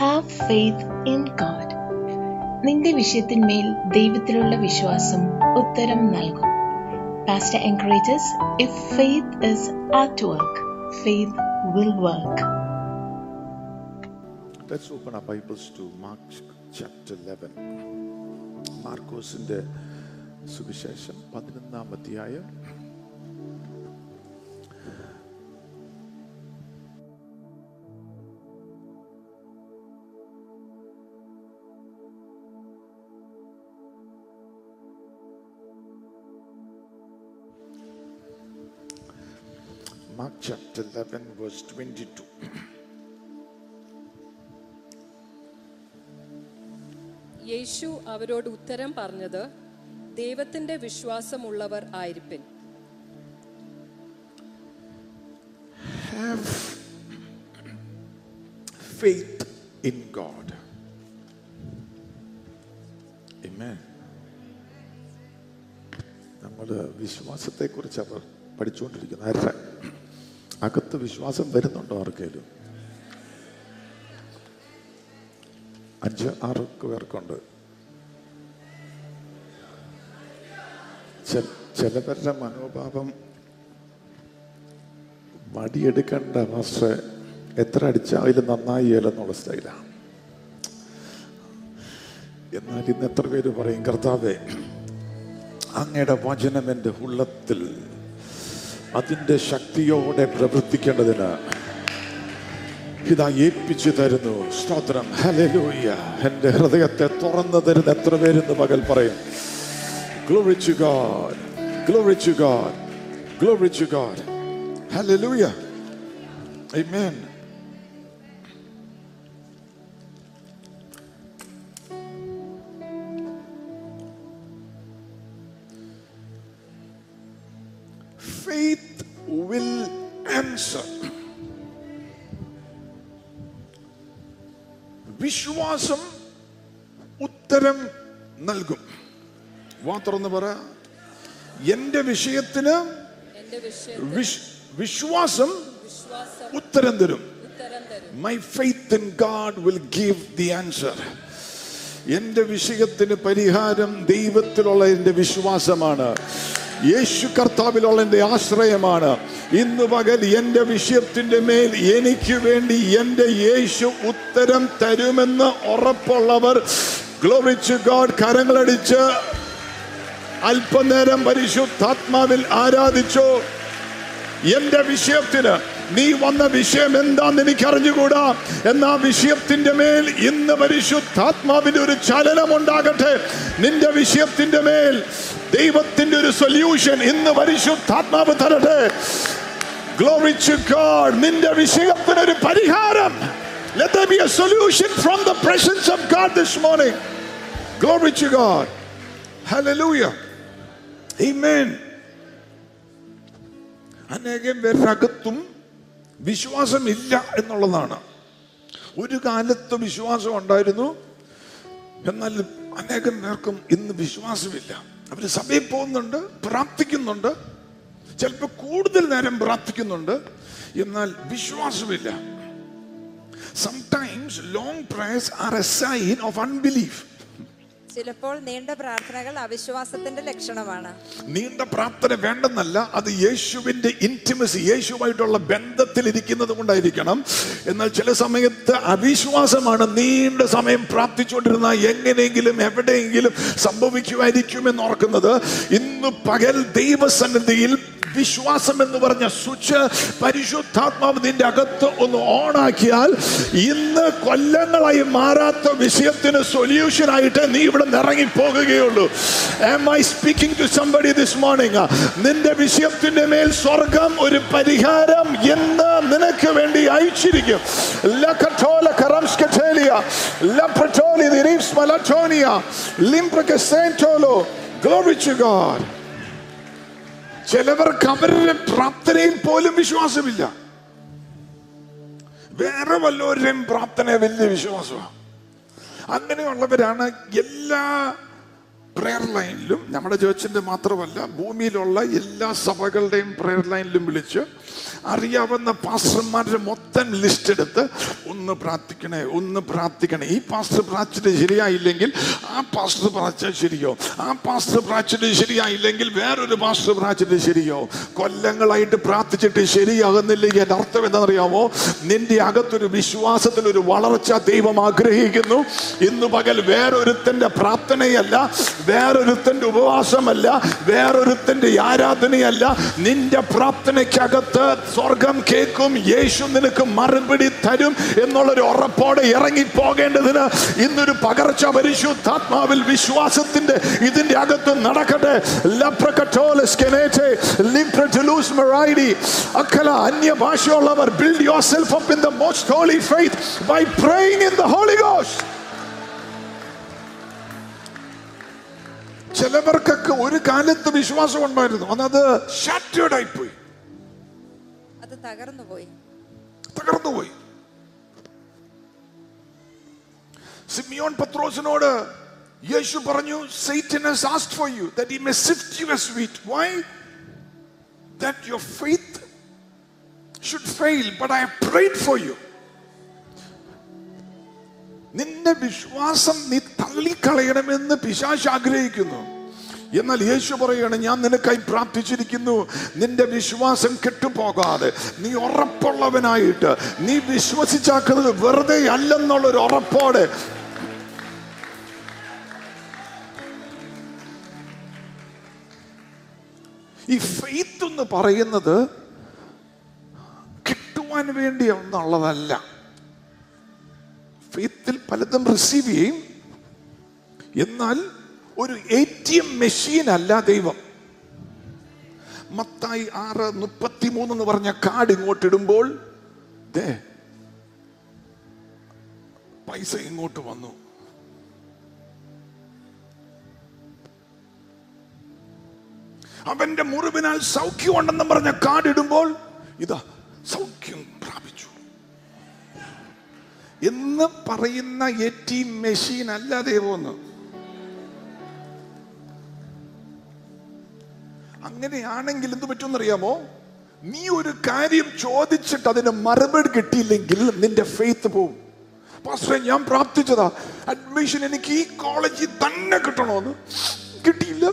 Have faith in God. നിന്റെ വിഷയത്തിന്മേൽ ദൈവത്തിലുള്ള വിശ്വാസം ഉത്തരം നൽകും. Pastor encourages, if faith is at work, faith will work. Let's open our Bibles to Mark chapter 11. മാർക്കോസിന്റെ സുവിശേഷം 11-ാം അധ്യായം. Mark chapter 11 verse 22. യേശു അവരോട് ഉത്തരം പറഞ്ഞത്, ദൈവത്തിന്റെ വിശ്വാസമുള്ളവർ ആയിരിപ്പിൻ. Have faith in God. Amen. നമ്മൾ വിശ്വാസത്തെക്കുറിച്ച് അവർ പഠിച്ചുകൊണ്ടിരിക്കുന്നത്. ആരുടെ അകത്ത് വിശ്വാസം വരുന്നുണ്ടോ ആർക്കെങ്കിലും? 5-6 പേർക്കുണ്ട്. ചിലവരുടെ മനോഭാവം വടിയെടുക്കേണ്ട പക്ഷേ എത്ര അടിച്ചാലും നന്നായി എന്നുള്ള സ്റ്റൈലാണ്. എന്നാൽ ഇന്ന് എത്ര പേര് പറയും, കർത്താവേ അങ്ങയുടെ വചനം എൻ്റെ ഉള്ളത്തിൽ അതിൻ്റെ ശക്തിയോടെ പ്രവർത്തിക്കേണ്ടതിന് ഇതാ ഏൽപ്പിച്ചു തരുന്നു. സ്തോത്രം, ഹല്ലേലൂയ. എൻ്റെ ഹൃദയത്തെ തുറന്നു തരുന്ന എത്ര പേരെന്ന് പകൽ പറയും. Glory to God, glory to God, glory to God. Hallelujah. Amen. Faith will answer. വിശ്വാസം ഉത്തരം നൽകും. വാ തുറന്ന് പറ, എന്റെ വിഷയത്തിന് വിശ്വാസം ഉത്തരം തരും. My faith in God will give the answer. എന്റെ വിഷയത്തിന് പരിഹാരം ദൈവത്തിലുള്ള എന്റെ വിശ്വാസമാണ്. യേശു കർത്താവിലുള്ള എന്റെ ആശ്രയമാണ്. ഇന്ന് പകൽ എന്റെ വിഷയത്തിന്റെ മേൽ എനിക്ക് വേണ്ടി എന്റെ യേശു ഉത്തരം തരുമെന്ന് ഉറപ്പുള്ളവർ ഗ്ലോറി ടു ഗോഡ് കരങ്ങളടിച്ച് അല്പനേരം പരിശുദ്ധാത്മാവിൽ ആരാധിച്ചോ. എന്റെ വിഷയത്തിന്, നീ വന്ന വിഷയം എന്താന്ന് എനിക്ക് അറിഞ്ഞുകൂടാ, എന്നാ വിഷയത്തിന്റെ മേൽ ഇന്ന് പരിശുദ്ധാത്മാവിന്റെ ഒരു ചലനം ഉണ്ടാകട്ടെ. നിന്റെ വിഷയത്തിന്റെ മേൽ ദൈവത്തിന്റെ ഒരു സൊല്യൂഷൻ ഇന്ന് പരിശുദ്ധാത്മാവ് തരട്ടെ. Glory to God. നിന്റെ വിഷയത്തിന് ഒരു പരിഹാരം. Let there be a solution from the presence of God this morning. Glory to God. Hallelujah. Amen. അനേകം പേരകത്തും വിശ്വാസമില്ല എന്നുള്ളതാണ്. ഒരു കാലത്ത് വിശ്വാസം ഉണ്ടായിരുന്നു, എന്നാൽ അനേകം പേർക്കും ഇന്ന് വിശ്വാസമില്ല. അവർ സഭയിൽ പോകുന്നുണ്ട്, പ്രാർത്ഥിക്കുന്നുണ്ട്, ചിലപ്പോൾ കൂടുതൽ നേരം പ്രാർത്ഥിക്കുന്നുണ്ട്, എന്നാൽ വിശ്വാസമില്ല. Sometimes long prayers are a sign of unbelief. ചിലപ്പോൾ നീണ്ട പ്രാർത്ഥനകൾ അവിശ്വാസത്തിന്റെ ലക്ഷണമാണ്. നീണ്ട പ്രാർത്ഥന വേണ്ടെന്നല്ല, അത് യേശുവിന്റെ ഇന്റിമസി, യേശുവായിട്ടുള്ള ബന്ധത്തിൽ ഇരിക്കുന്നത് കൊണ്ടായിരിക്കണം. എന്നാൽ ചില സമയത്ത് അവിശ്വാസമാണ്. നീണ്ട സമയം പ്രാർത്ഥിച്ചുകൊണ്ടിരുന്ന എങ്ങനെയെങ്കിലും എവിടെയെങ്കിലും സംഭവിക്കുമായിരിക്കുമെന്ന് ഓർക്കുന്നത്. ഇന്ന് പകൽ ദൈവസന്നിധിയിൽ വിശ്വാസം എന്ന് പറഞ്ഞ സ്വിച്ച് പരിശുദ്ധാത്മാവ് നിന്റെ അകത്ത് ഒന്ന് ഓണാക്കിയാൽ ഇന്ന് കൊല്ലങ്ങളായി മാറാത്ത വിഷയത്തിന് സൊല്യൂഷൻ ആയിട്ട് നീ ഇവിടെ ഇറങ്ങി പോകുകയുള്ളൂ. Am I speaking to somebody this morning? നിന്റെ വിഷയത്തിന്റെ മേൽ സ്വർഗം ഒരു പരിഹാരം എന്ന് നിനക്ക് വേണ്ടി അയച്ചിരിക്കും. Glory to God. ചിലവർക്ക് അവരുടെ പ്രാർത്ഥനയിൽ പോലും വിശ്വാസമില്ല. വേറെ വല്ലവരുടെയും പ്രാർത്ഥന വലിയ വിശ്വാസമാണ്. അങ്ങനെയുള്ളവരാണ് എല്ലാ പ്രെയർ ലൈനിലും, നമ്മുടെ ചേർച്ചിന്റെ മാത്രമല്ല ഭൂമിയിലുള്ള എല്ലാ സഭകളുടെയും പ്രെയർ ലൈനിലും വിളിച്ച് അറിയാവുന്ന പാസ്റ്റർമാരുടെ മൊത്തം ലിസ്റ്റ് എടുത്ത് ഒന്ന് പ്രാർത്ഥിക്കണേ, ഒന്ന് പ്രാർത്ഥിക്കണേ. ഈ പാസ്റ്റർ പ്രാർത്ഥിച്ചിട്ട് ശരിയായില്ലെങ്കിൽ ആ പാസ്റ്റർ പ്രാർത്ഥിച്ചാൽ ശരിയോ, ആ പാസ്റ്റർ പ്രാർത്ഥിച്ചിട്ട് ശരിയായില്ലെങ്കിൽ വേറൊരു പാസ്റ്റർ പ്രാർത്ഥിച്ചിട്ട് ശരിയോ. കൊല്ലങ്ങളായിട്ട് പ്രാർത്ഥിച്ചിട്ട് ശരിയാകുന്നില്ലെങ്കിൽ എൻ്റെ അർത്ഥം എന്താണെന്നറിയാമോ? നിന്റെ അകത്തൊരു വിശ്വാസത്തിൽ ഒരു വളർച്ച ദൈവം ആഗ്രഹിക്കുന്നു. ഇന്ന് പകൽ വേറൊരുത്തന്റെ പ്രാർത്ഥനയല്ല, വേറൊരുത്തന്റെ ഉപവാസമല്ല, വേറൊരുത്തന്റെ ആരാധനയല്ല. നിന്റെ പ്രാർത്ഥനയ്ക്കകത്ത് സ്വർഗം കേൾക്കും, യേശു നിനക്ക് മറുപടി തരും എന്നുള്ളൊരു ഉറപ്പോടെ ഇറങ്ങി പോകേണ്ടതിന് ഇന്നൊരു പകർച്ച പരിശുദ്ധാത്മാവിൽ വിശ്വാസത്തിന്റെ ഇതിന്റെ അകത്ത് നടക്കട്ടെ. അന്യഭാഷയുള്ളവർ build yourself up in the most holy faith by praying in the Holy Ghost. ചിലവർക്കൊക്കെ ഒരു കാലത്ത് വിശ്വാസം ഉണ്ടായിരുന്നു, അത് ഷാറ്റേർഡ് ആയിപ്പോയി, അത് തകർന്നുപോയി. സിമിയോൻ പത്രോസിനോട് യേശു പറഞ്ഞു, Satan has asked for you that he may sift you as wheat. Why? That your faith should fail, but I have prayed for you. നിന്റെ വിശ്വാസം നീ തള്ളിക്കളയണമെന്ന് പിശാച് ആഗ്രഹിക്കുന്നു. എന്നാൽ യേശു പറയുകയാണ്, ഞാൻ നിനക്കായി പ്രാർത്ഥിച്ചിരിക്കുന്നു. നിന്റെ വിശ്വാസം കെട്ടുപോകാതെ നീ ഉറപ്പുള്ളവനായിട്ട് നീ വിശ്വസിച്ചാക്കുന്നത് വെറുതെ അല്ലെന്നുള്ളൊരു ഉറപ്പോടെ ഈ ഫെയ്ത്ത് എന്ന് പറയുന്നത് കിട്ടുവാൻ വേണ്ടി ഒന്നുള്ളതല്ല. ഫെയ്ത്തിൽ പലതും റിസീവ് ചെയ്യും, എന്നാൽ ഒരു ATM മെഷീൻ അല്ല ദൈവം. മത്തായി 6:33 എന്ന് പറഞ്ഞ കാർഡ് ഇങ്ങോട്ട് ഇടുമ്പോൾ പൈസ ഇങ്ങോട്ട് വന്നു. അവന്റെ മുറിവിനാൽ സൗഖ്യമുണ്ടെന്ന് പറഞ്ഞ കാർഡ് ഇടുമ്പോൾ ഇതാ സൗഖ്യം പ്രാപിച്ചു എന്ന് പറയുന്ന ATM മെഷീൻ അല്ല ദൈവമെന്ന്. അങ്ങനെയാണെങ്കിൽ എന്ത് പറ്റുമെന്നറിയാമോ? നീ ഒരു കാര്യം ചോദിച്ചിട്ട് അതിന് മറുപടി കിട്ടിയില്ലെങ്കിൽ നിന്റെ ഫെയ്ത്ത് പോവും. പാസ്റ്ററെ, ഞാൻ പ്രാർത്ഥിച്ചതാ അഡ്മിഷൻ എനിക്ക് ഈ കോളേജിൽ തന്നെ കിട്ടണമെന്ന്, കിട്ടിയില്ല.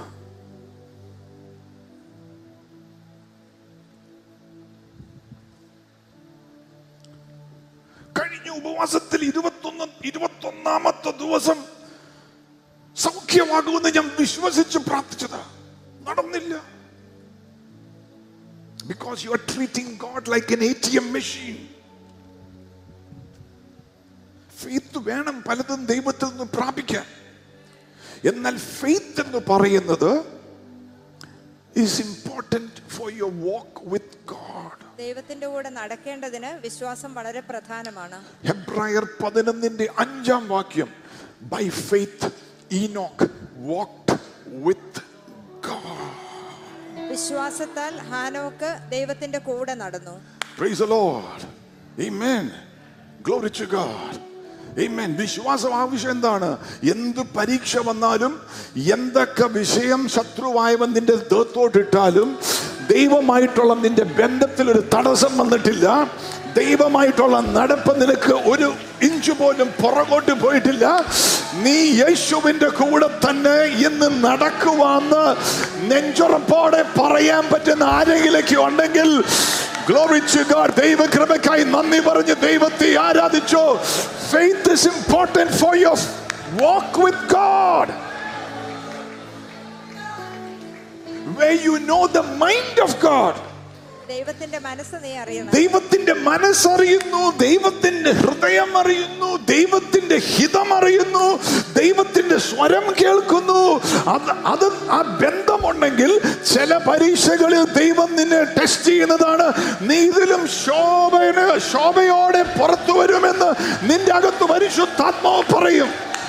കഴിഞ്ഞ ഉപവാസത്തിൽ 21ാമത്തെ ദിവസം സൗഖ്യമാകുമെന്ന് ഞാൻ വിശ്വസിച്ച് പ്രാർത്ഥിച്ചതാ, നടന്നില്ല. Because you are treating God like an ATM machine. Faith വേണം പലതും ദൈവത്തിൽ നിന്ന് പ്രാപിക്കാൻ. എന്നാൽ ഫെയ്ത്ത് എന്ന് പറയുന്നത് is important for your walk with God. ദൈവത്തിന്റെ കൂടെ നടക്കേണ്ടതിന് വിശ്വാസം വളരെ പ്രധാനമാണ്. ഹെബ്രായർ 11:5 By faith Enoch walked with God. വിശ്വാസത്താൽ ഹാനോക്ക് ദൈവത്തിന്റെ കൂടെ നടന്നു. Praise the Lord. Amen. Glory to God. Amen. വിശ്വാസം ആവശ്യം എന്താണ്? എന്ത് പരീക്ഷ വന്നാലും, എന്തൊക്കെ വിഷയം ശത്രുവായവൻ നിന്റെ ദേഹത്തോട്ടിട്ടാലും, ദൈവമായിട്ടുള്ള നിന്റെ ബന്ധത്തിൽ ഒരു തടസ്സം വന്നിട്ടില്ല. ദൈവമായിട്ടുള്ള നടപ്പ് നിനക്ക് ഒരു ഇഞ്ച് പോലും പുറകോട്ട് പോയിട്ടില്ല. നീ യേശുവിന്റെ കൂടെ തന്നെ ഇന്ന് നടക്കുവാന്ന് നെഞ്ചുറപ്പോടെ പറയാൻ പറ്റുന്ന ആരെങ്കിലൊക്കെ ഉണ്ടെങ്കിൽ Glory to God. ദൈവകൃപയ്ക്കായി നന്ദി പറഞ്ഞ് ദൈവത്തെ ആരാധിച്ചോ. Faith is important for your walk with God, where you know the mind of God. ദൈവത്തിന്റെ മനസ്സ് നീ അറിയണം. ദൈവത്തിന്റെ മനസ്സറിയുന്നു, ദൈവത്തിന്റെ ഹൃദയം അറിയുന്നു, ദൈവത്തിന്റെ ഹിതം അറിയുന്നു, ദൈവത്തിന്റെ സ്വരം കേൾക്കുന്നു. അത് ആ ബന്ധമുണ്ടെങ്കിൽ ചില പരീക്ഷകളിൽ ദൈവം നിന്നെ ടെസ്റ്റ് ചെയ്യുന്നതാണ്. നീ ഇതിലും ശോഭയോടെ പുറത്തു വരുമെന്ന് നിന്റെ അകത്ത് പരിശുദ്ധാത്മാവ് പറയും.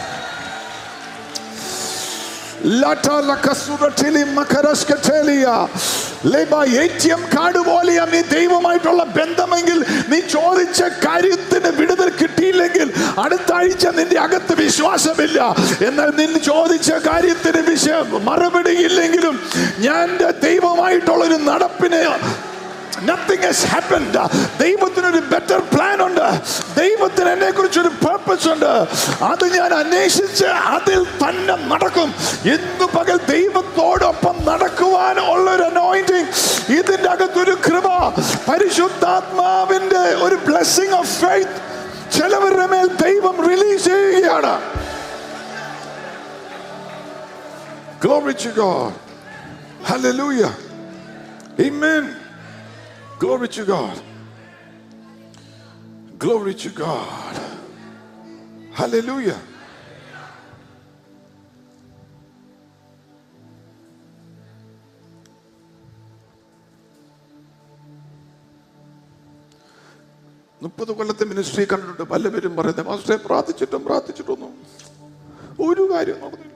ATM കാർഡ് പോലെയാ നീ ദൈവമായിട്ടുള്ള ബന്ധമെങ്കിൽ, നീ ചോദിച്ച കാര്യത്തിന് വിടുതൽ കിട്ടിയില്ലെങ്കിൽ അടുത്ത ആഴ്ച നിന്റെ അകത്ത് വിശ്വാസമില്ല. എന്നാൽ നിന്നെ ചോദിച്ച കാര്യത്തിന് മറുപടി ഇല്ലെങ്കിലും ഞാൻ ദൈവമായിട്ടുള്ളൊരു നടപ്പിനെ Nothing has happened. ദൈവത്തിനൊരു ബെറ്റർ പ്ലാൻ ഉണ്ട്. ദൈവത്തിന് എന്നെ കുറിച്ചൊരു പർപ്പസ് ഉണ്ട്. അത് ഞാൻ അന്വേഷിച്ച് അതിൽ തന്നെ നടക്കും. ഇന്ന് പകൽ ദൈവത്തോടൊപ്പം നടക്കുവാൻ ഉള്ളൊരു അനോയിന്റിങ്, ഇതിന്റെ അകത്തൊരു കൃപ, പരിശുദ്ധാത്മാവിന്റെ ഒരു ബ്ലെസ്സിംഗ് ഓഫ് ഫെയ്ത്ത് ചിലവരുടെ മേൽ ദൈവം റിലീസ് ചെയ്യുകയാണ്. Glory to God. Hallelujah. Amen. Glory to God. Glory to God. Hallelujah. മുപ്പത് കൊല്ലത്തെ മിനിസ്ട്രി കണ്ടിട്ടുണ്ട്. പലവരും പറയുന്നത് മാസ്റ്ററെ പ്രാർത്ഥിച്ചിട്ടൊന്നും ഒരു കാര്യം നടന്നില്ല.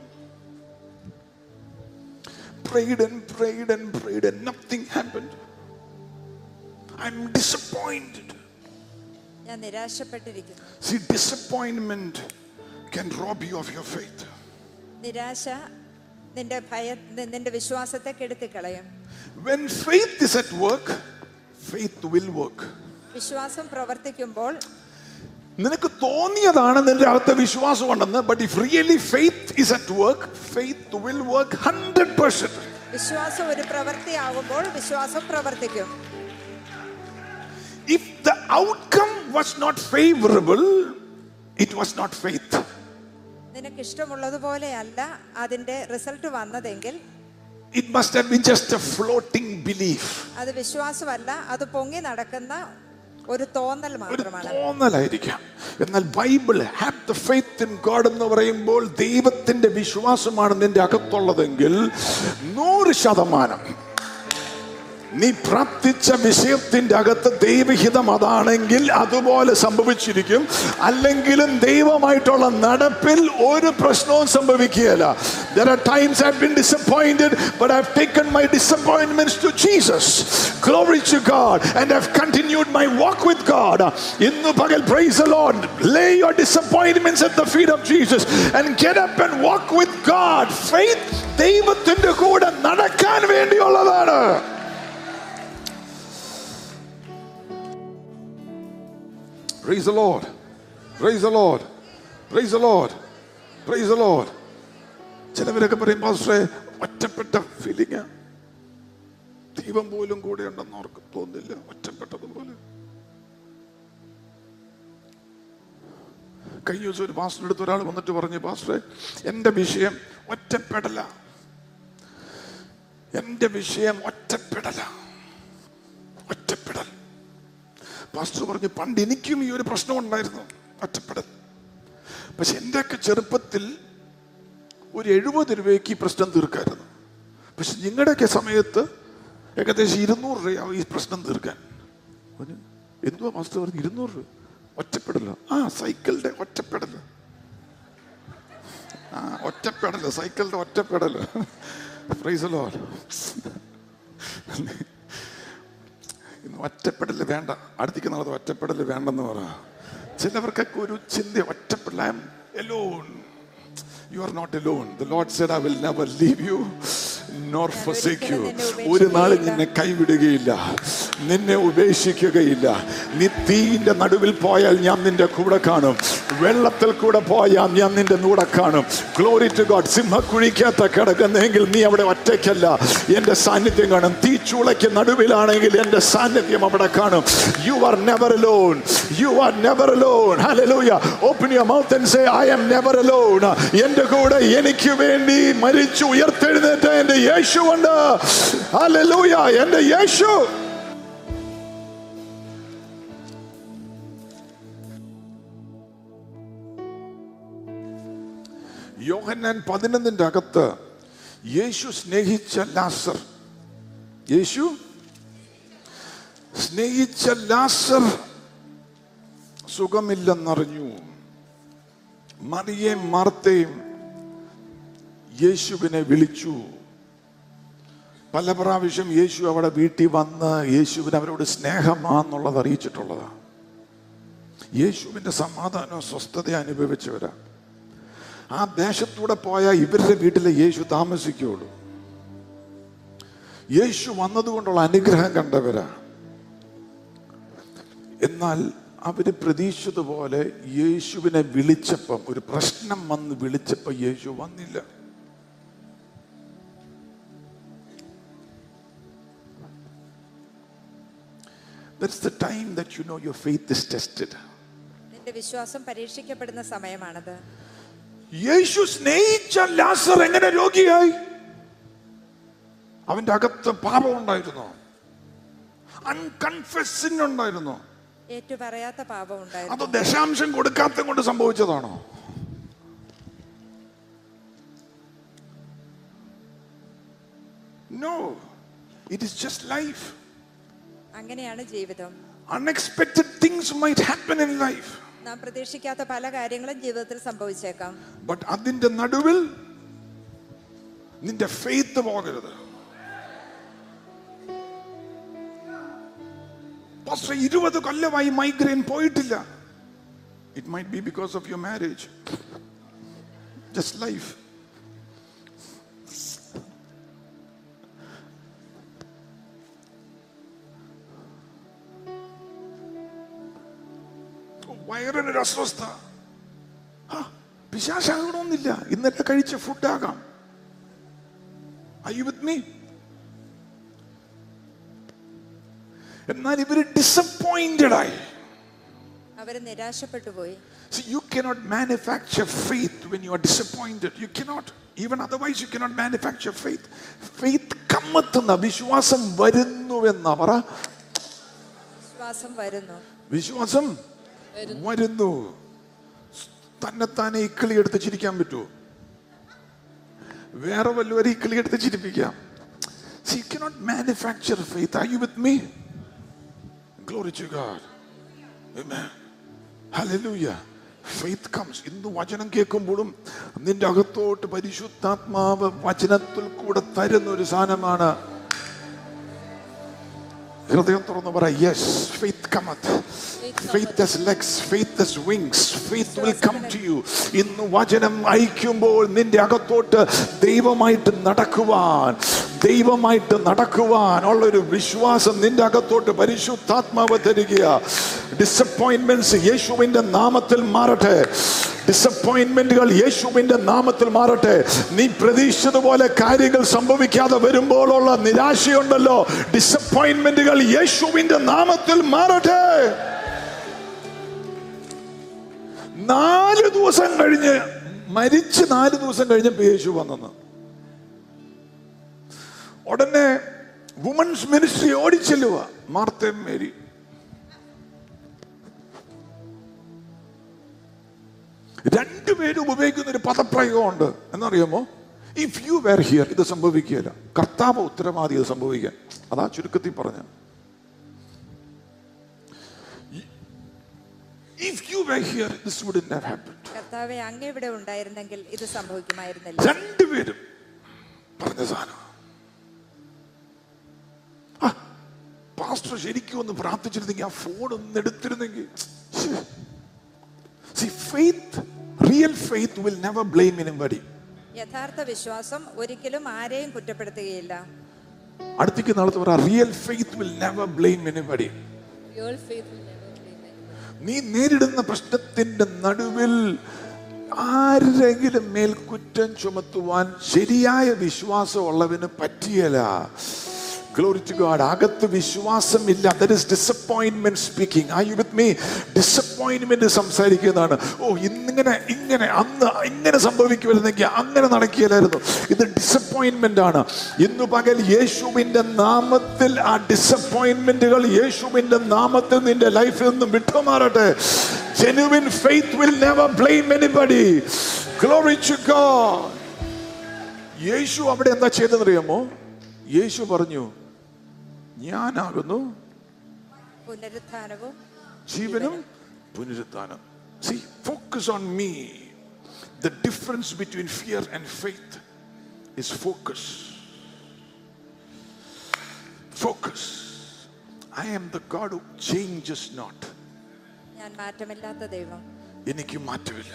Prayed and nothing happened. I'm disappointed. ഞാൻ നിരാശപ്പെട്ടിരിക്കുന്നു. See, disappointment can rob you of your faith. നിരാശ നിന്റെ വിശ്വാസത്തെ കെടുത്തിക്കളയും. When faith is at work, faith will work. വിശ്വാസം പ്രവർത്തിക്കുമ്പോൾ നിനക്ക് തോന്നിയതാണ് നിന്റെ അകത്ത് വിശ്വാസം ഉണ്ടെന്ന്. But if really faith is at work, faith will work 100%. വിശ്വാസം ഒരു പ്രവൃത്തിയാകുമ്പോൾ വിശ്വാസം പ്രവർത്തിക്കും. If the outcome was not favorable, it was not faith. നിനക്ക് ഇഷ്ടമുള്ളതുപോലെയല്ല അതിന്റെ റിസൾട്ട് വന്നതെങ്കിൽ it must have been just a floating belief. അത് വിശ്വാസമല്ല, അത് പൊങ്ങി നടക്കുന്ന ഒരു തോന്നൽ മാത്രമാണ്. തോന്നലായിരിക്കാം. എന്നാൽ Bible have the faith in God എന്ന് പറയുമ്പോൾ ദൈവത്തിന്റെ വിശ്വാസമാണ് നിന്റെ അകത്തുള്ളതെങ്കിൽ 100% നീ പ്രാർത്ഥിച്ച വിഷയത്തിന്റെ അകത്ത് ദൈവഹിതം അതാണെങ്കിൽ അതുപോലെ സംഭവിച്ചിരിക്കും. അല്ലെങ്കിലും ദൈവമായിട്ടുള്ള നടപ്പിൽ ഒരു പ്രശ്നവും സംഭവിക്കുകയില്ല. There are times I've been disappointed, but I've taken my disappointments to Jesus. Glory to God. And I've continued my walk with God. Innu pagal, praise the Lord. Lay your disappointments at the feet of Jesus and get up and walk with God. Faith ദൈവത്തിന്റെ കൂടെ നടക്കാൻ വേണ്ടിയുള്ളതാണ്. Praise the Lord. Praise the Lord. Praise the Lord. Praise the Lord. ചിലവരൊക്കെ പറയും പാസ്റ്ററെ ഒറ്റപ്പെട്ട feeling, ദൈവം പോലും കൂടെ ഉണ്ടെന്ന് അവർക്ക് തോന്നില്ല. ഒറ്റപ്പെട്ടതുപോലെ. കഴിഞ്ഞ ദിവസം ഒരു പാസ്റ്ററുടെ അടുത്ത് ഒരാൾ വന്നിട്ട് പറഞ്ഞു, പാസ്റ്ററെ എൻ്റെ വിഷയം ഒറ്റപ്പെടല, എൻ്റെ വിഷയം ഒറ്റപ്പെടല. ഒറ്റപ്പെടൽ. പാസ്റ്റർ പറഞ്ഞു, പണ്ട് എനിക്കും ഈ ഒരു പ്രശ്നം ഉണ്ടായിരുന്നു, ഒറ്റപ്പെടൽ. പക്ഷെ എൻ്റെയൊക്കെ ചെറുപ്പത്തിൽ ഒരു 70 രൂപയ്ക്ക് ഈ പ്രശ്നം തീർക്കായിരുന്നു. പക്ഷെ നിങ്ങളുടെയൊക്കെ സമയത്ത് ഏകദേശം 200 രൂപയാവും ഈ പ്രശ്നം തീർക്കാൻ. എന്തുവാ പാസ്റ്റർ പറഞ്ഞു? 200 രൂപ ഒറ്റപ്പെടലോ? സൈക്കിളിന്റെ ഒറ്റപ്പെടല്. ഒറ്റപ്പെടല്, സൈക്കിളിന്റെ ഒറ്റപ്പെടല്. Praise the Lord. ഒറ്റപ്പെടല് വേണ്ട, അടുത്തേക്ക് നടന്നത് ഒറ്റപ്പെടല് വേണ്ടെന്ന് പറ. ചിലവർക്കൊക്കെ ഒരു ചിന്ത, ഒറ്റപ്പെടൽ, I am alone. You are not alone. The Lord said, I will never leave you nor forsake you. ഒരു നാളും നിന്നെ കൈവിടുകയില്ല, നിന്നെ ഉപേക്ഷിക്കുകയില്ല. നീ തീന്റെ നടുവിൽ പോയാൽ ഞാൻ നിന്റെ കൂടെ കാണും, വെള്ളത്തിൽ കൂടെ പോയാൽ ഞാൻ നിന്റെ കൂടെ കാണും. Glory to God. സിംഹക്കുഴിക്കകത്ത് കിടക്കുന്നെങ്കിൽ നീ അവിടെ ഒറ്റയ്ക്കല്ല, എന്റെ സാന്നിധ്യം കാണും. തീച്ചൂളയ്ക്ക് നടുവിലാണെങ്കിൽ എന്റെ സാന്നിധ്യം അവിടെ കാണും. You are never alone. You are never alone. Hallelujah. Open your mouth and say, I am never alone. എന്റെ കൂടെ എനിക്ക് വേണ്ടി മരിച്ചു ഉയർത്തെഴുന്നേറ്റ എന്റെ യേശു ഉണ്ട്. Hallelujah. എന്റെ യേശു. യോഹന്നാൻ 11 അകത്ത് യേശു സ്നേഹിച്ച ലാസർ, യേശു സ്നേഹിച്ച ലാസർ സുഖമില്ലെന്നറിഞ്ഞു. മറിയയും മാർത്തയും യേശുവിനെ വിളിച്ചു. പല പ്രാവശ്യം യേശു അവിടെ വീട്ടിൽ വന്ന് യേശുവിന് അവരോട് സ്നേഹമാന്നുള്ളത് അറിയിച്ചിട്ടുള്ളതാണ്. യേശുവിന്റെ സമാധാനവും സ്വസ്ഥത അനുഭവിച്ചവരാ. ആ ദേശത്തൂടെ പോയാൽ ഇവരുടെ വീട്ടിലെ യേശു താമസിക്കുകയുള്ളൂ. യേശു വന്നതുകൊണ്ടുള്ള അനുഗ്രഹം കണ്ടവരാ. എന്നാൽ അവര് പ്രതീക്ഷിച്ചതുപോലെ യേശുവിനെ വിളിച്ചപ്പം, ഒരു പ്രശ്നം വന്ന് വിളിച്ചപ്പോൾ യേശു വന്നില്ല. That's the time that you know your faith is tested. നിന്റെ വിശ്വാസം പരീക്ഷിക്കപ്പെടുന്ന സമയമാണത്. യേശു സ്നേഹിച്ച ലാസർ എങ്ങനെ രോഗിയായി? അവന്റെ അകത്ത് പാപം ഉണ്ടായിരുന്നു, അൺകൺഫെസിംഗ് ഉണ്ടായിരുന്നു. ഏറ്റുപറയാത്ത പാപം ഉണ്ടായിരുന്നു. അത് ദശാംശം കൊടുക്കാത്ത കൊണ്ട് സംഭവിച്ചതാണോ? No, it is just life. അങ്ങനെയാണ് ജീവിതം. Unexpected things might happen in life. നാം പ്രതീക്ഷിക്കാത്ത പല കാര്യങ്ങളും ജീവിതത്തിൽ സംഭവിച്ചേക്കാം. But അതിന്റെ നടുവിൽ നിന്റെ ഫെയ്ത്ത് പോകരുത്. പാസ്റ്റർ 20 കൊല്ലമായി മൈഗ്രെയിൻ പോയിട്ടില്ല. It might be because of your marriage. Just life. വയറിനൊരു അസ്വസ്ഥ, പിശാചാകണമെന്നില്ല, ഇന്നലെ കഴിച്ച ഫുഡാകാം. Are you with me? എന്നാൽ ഇവര് ഡിസപ്പോയിന്റഡ് ആയി, അവര് നിരാശപ്പെട്ടു പോയി. See, you cannot manufacture faith when you are disappointed. You cannot. Even otherwise you cannot manufacture faith. Faith കമ്മെത്തുന്ന, വിശ്വാസം വരുന്നുവെന്ന പറ. വിശ്വാസം വരുന്നു. വിശ്വാസം വരുന്നു. തന്നെത്താനെ ഇക്കിളി എടുത്ത് ചിരിക്കാൻ പറ്റുമോ? വേറെ വല്ലവരും ഇക്കിളി എടുത്ത് ചിരിപ്പിക്കാം. See, you cannot manufacture faith. Are you with me? Glory to God. Amen. Hallelujah. Faith comes. ഇന്ന് വചനം കേൾക്കുമ്പോഴും നിന്റെ അകത്തോട്ട് പരിശുദ്ധാത്മാവ് വചനത്തിൽ കൂടെ തരുന്ന ഒരു സാധനമാണ്. ഹൃദയം തുറന്ന് പറ, yes, faith cometh. Faith has legs, faith has wings, faith will come to you. ഇന്ന് വചനം അയക്കുമ്പോൾ നിന്റെ അകത്തോട്ട് ദൈവമായിട്ട് നടക്കുവാൻ ഉള്ളൊരു വിശ്വാസം നിന്റെ അകത്തോട്ട് പരിശുദ്ധാത്മാവ് തരിക. ഡിസപ്പോയിന്റ്മെന്റ്സ് യേശുവിന്റെ നാമത്തിൽ മാറട്ടെ. ഡിസപ്പോയിന്റ്മെന്റുകൾ യേശുവിന്റെ നാമത്തിൽ മാറട്ടെ. നീ പ്രതീക്ഷിച്ചതുപോലെ കാര്യങ്ങൾ സംഭവിക്കാതെ വരുമ്പോഴുള്ള നിരാശയുണ്ടല്ലോ, ഡിസപ്പോയിന്റ്മെന്റുകൾ യേശുവിന്റെ നാമത്തിൽ മാറട്ടെ. 4 ദിവസം കഴിഞ്ഞ് മരിച്ച് 4 ദിവസം കഴിഞ്ഞപ്പോ യേശു വന്നെന്ന് ഉടനെ വുമൻസ് മിനിസ്ട്രി ഓടിച്ചെല്ലുക. മാർത്തയും മേരി. രണ്ടുപേരും ഉപയോഗിക്കുന്ന ഒരു പദപ്രയോഗമുണ്ട്, എന്നറിയാമോ? ഇഫ് യു വെർ ഹിയർ, ഇത് സംഭവിക്കുകയില്ല. കർത്താവ് ഉത്തരവാദി ഇത് സംഭവിക്കാൻ. അതാ ചുരുക്കത്തിൽ പറഞ്ഞ. If you were here, this wouldn't have happened. കർത്താവേ, അങ്ങ് ഇവിടെ ഉണ്ടായിരുന്നെങ്കിൽ ഇത് സംഭവിക്കുമായിരുന്നില്ല. രണ്ടുപേരും പറഞ്ഞ സാധനം. പാസ്റ്റർ ശരിക്കും ഒന്ന് പ്രാർത്ഥിച്ചിരുന്നെങ്കിൽ, ആ ഫോൺ ഒന്ന് എടുത്തിരുന്നെങ്കിൽ. See, faith, real faith will never blame anybody. യഥാർത്ഥ വിശ്വാസം ഒരിക്കലും ആരെയും കുറ്റപ്പെടുത്തുകയില്ല. അടുത്തേക്ക് നാളത്തെ പറ, real faith will never blame anybody. Real faith will never blame anybody. നീ നേരിടുന്ന പ്രശ്നത്തിന്റെ നടുവിൽ ആരെങ്കിലും മേൽ കുറ്റം ചുമത്തുവാൻ ശരിയായ വിശ്വാസം ഉള്ളവന് പറ്റിയല്ല. Glory to God. അകത്ത് വിശ്വാസമില്ല. That is disappointment speaking. Are you with me? Disappointment സംസാരിക്കുന്നതാണ്. ഇങ്ങനെ അന്ന് ഇങ്ങനെ സംഭവിക്കുമായിരുന്നെങ്കിൽ അങ്ങനെ നടക്കില്ലായിരുന്നു. ഇത് ഡിസപ്പോയിന്റ്മെന്റ് ആണ്. ഇന്ന് പകൽ യേശുവിന്റെ നാമത്തിൽ ആ ഡിസപ്പോയിന്റ്മെന്റുകൾ യേശുവിന്റെ നാമത്തിൽ നിന്റെ ലൈഫിൽ നിന്നും വിട്ടുമാറട്ടെ. Genuine faith will never blame anybody. Glory to God. യേശു അവിടെ എന്താ ചെയ്തെന്നറിയാമോ? യേശു പറഞ്ഞു, ഞാനാകുന്നു പുനരുത്ഥാനവും ജീവനും പുനരുത്ഥാനം. See, focus on me. The difference between fear and faith is focus. Focus. I am the God who changes not. ഞാൻ മാറ്റമില്ലാത്ത ദൈവം. എനിക്ക് മാറ്റമില്ല.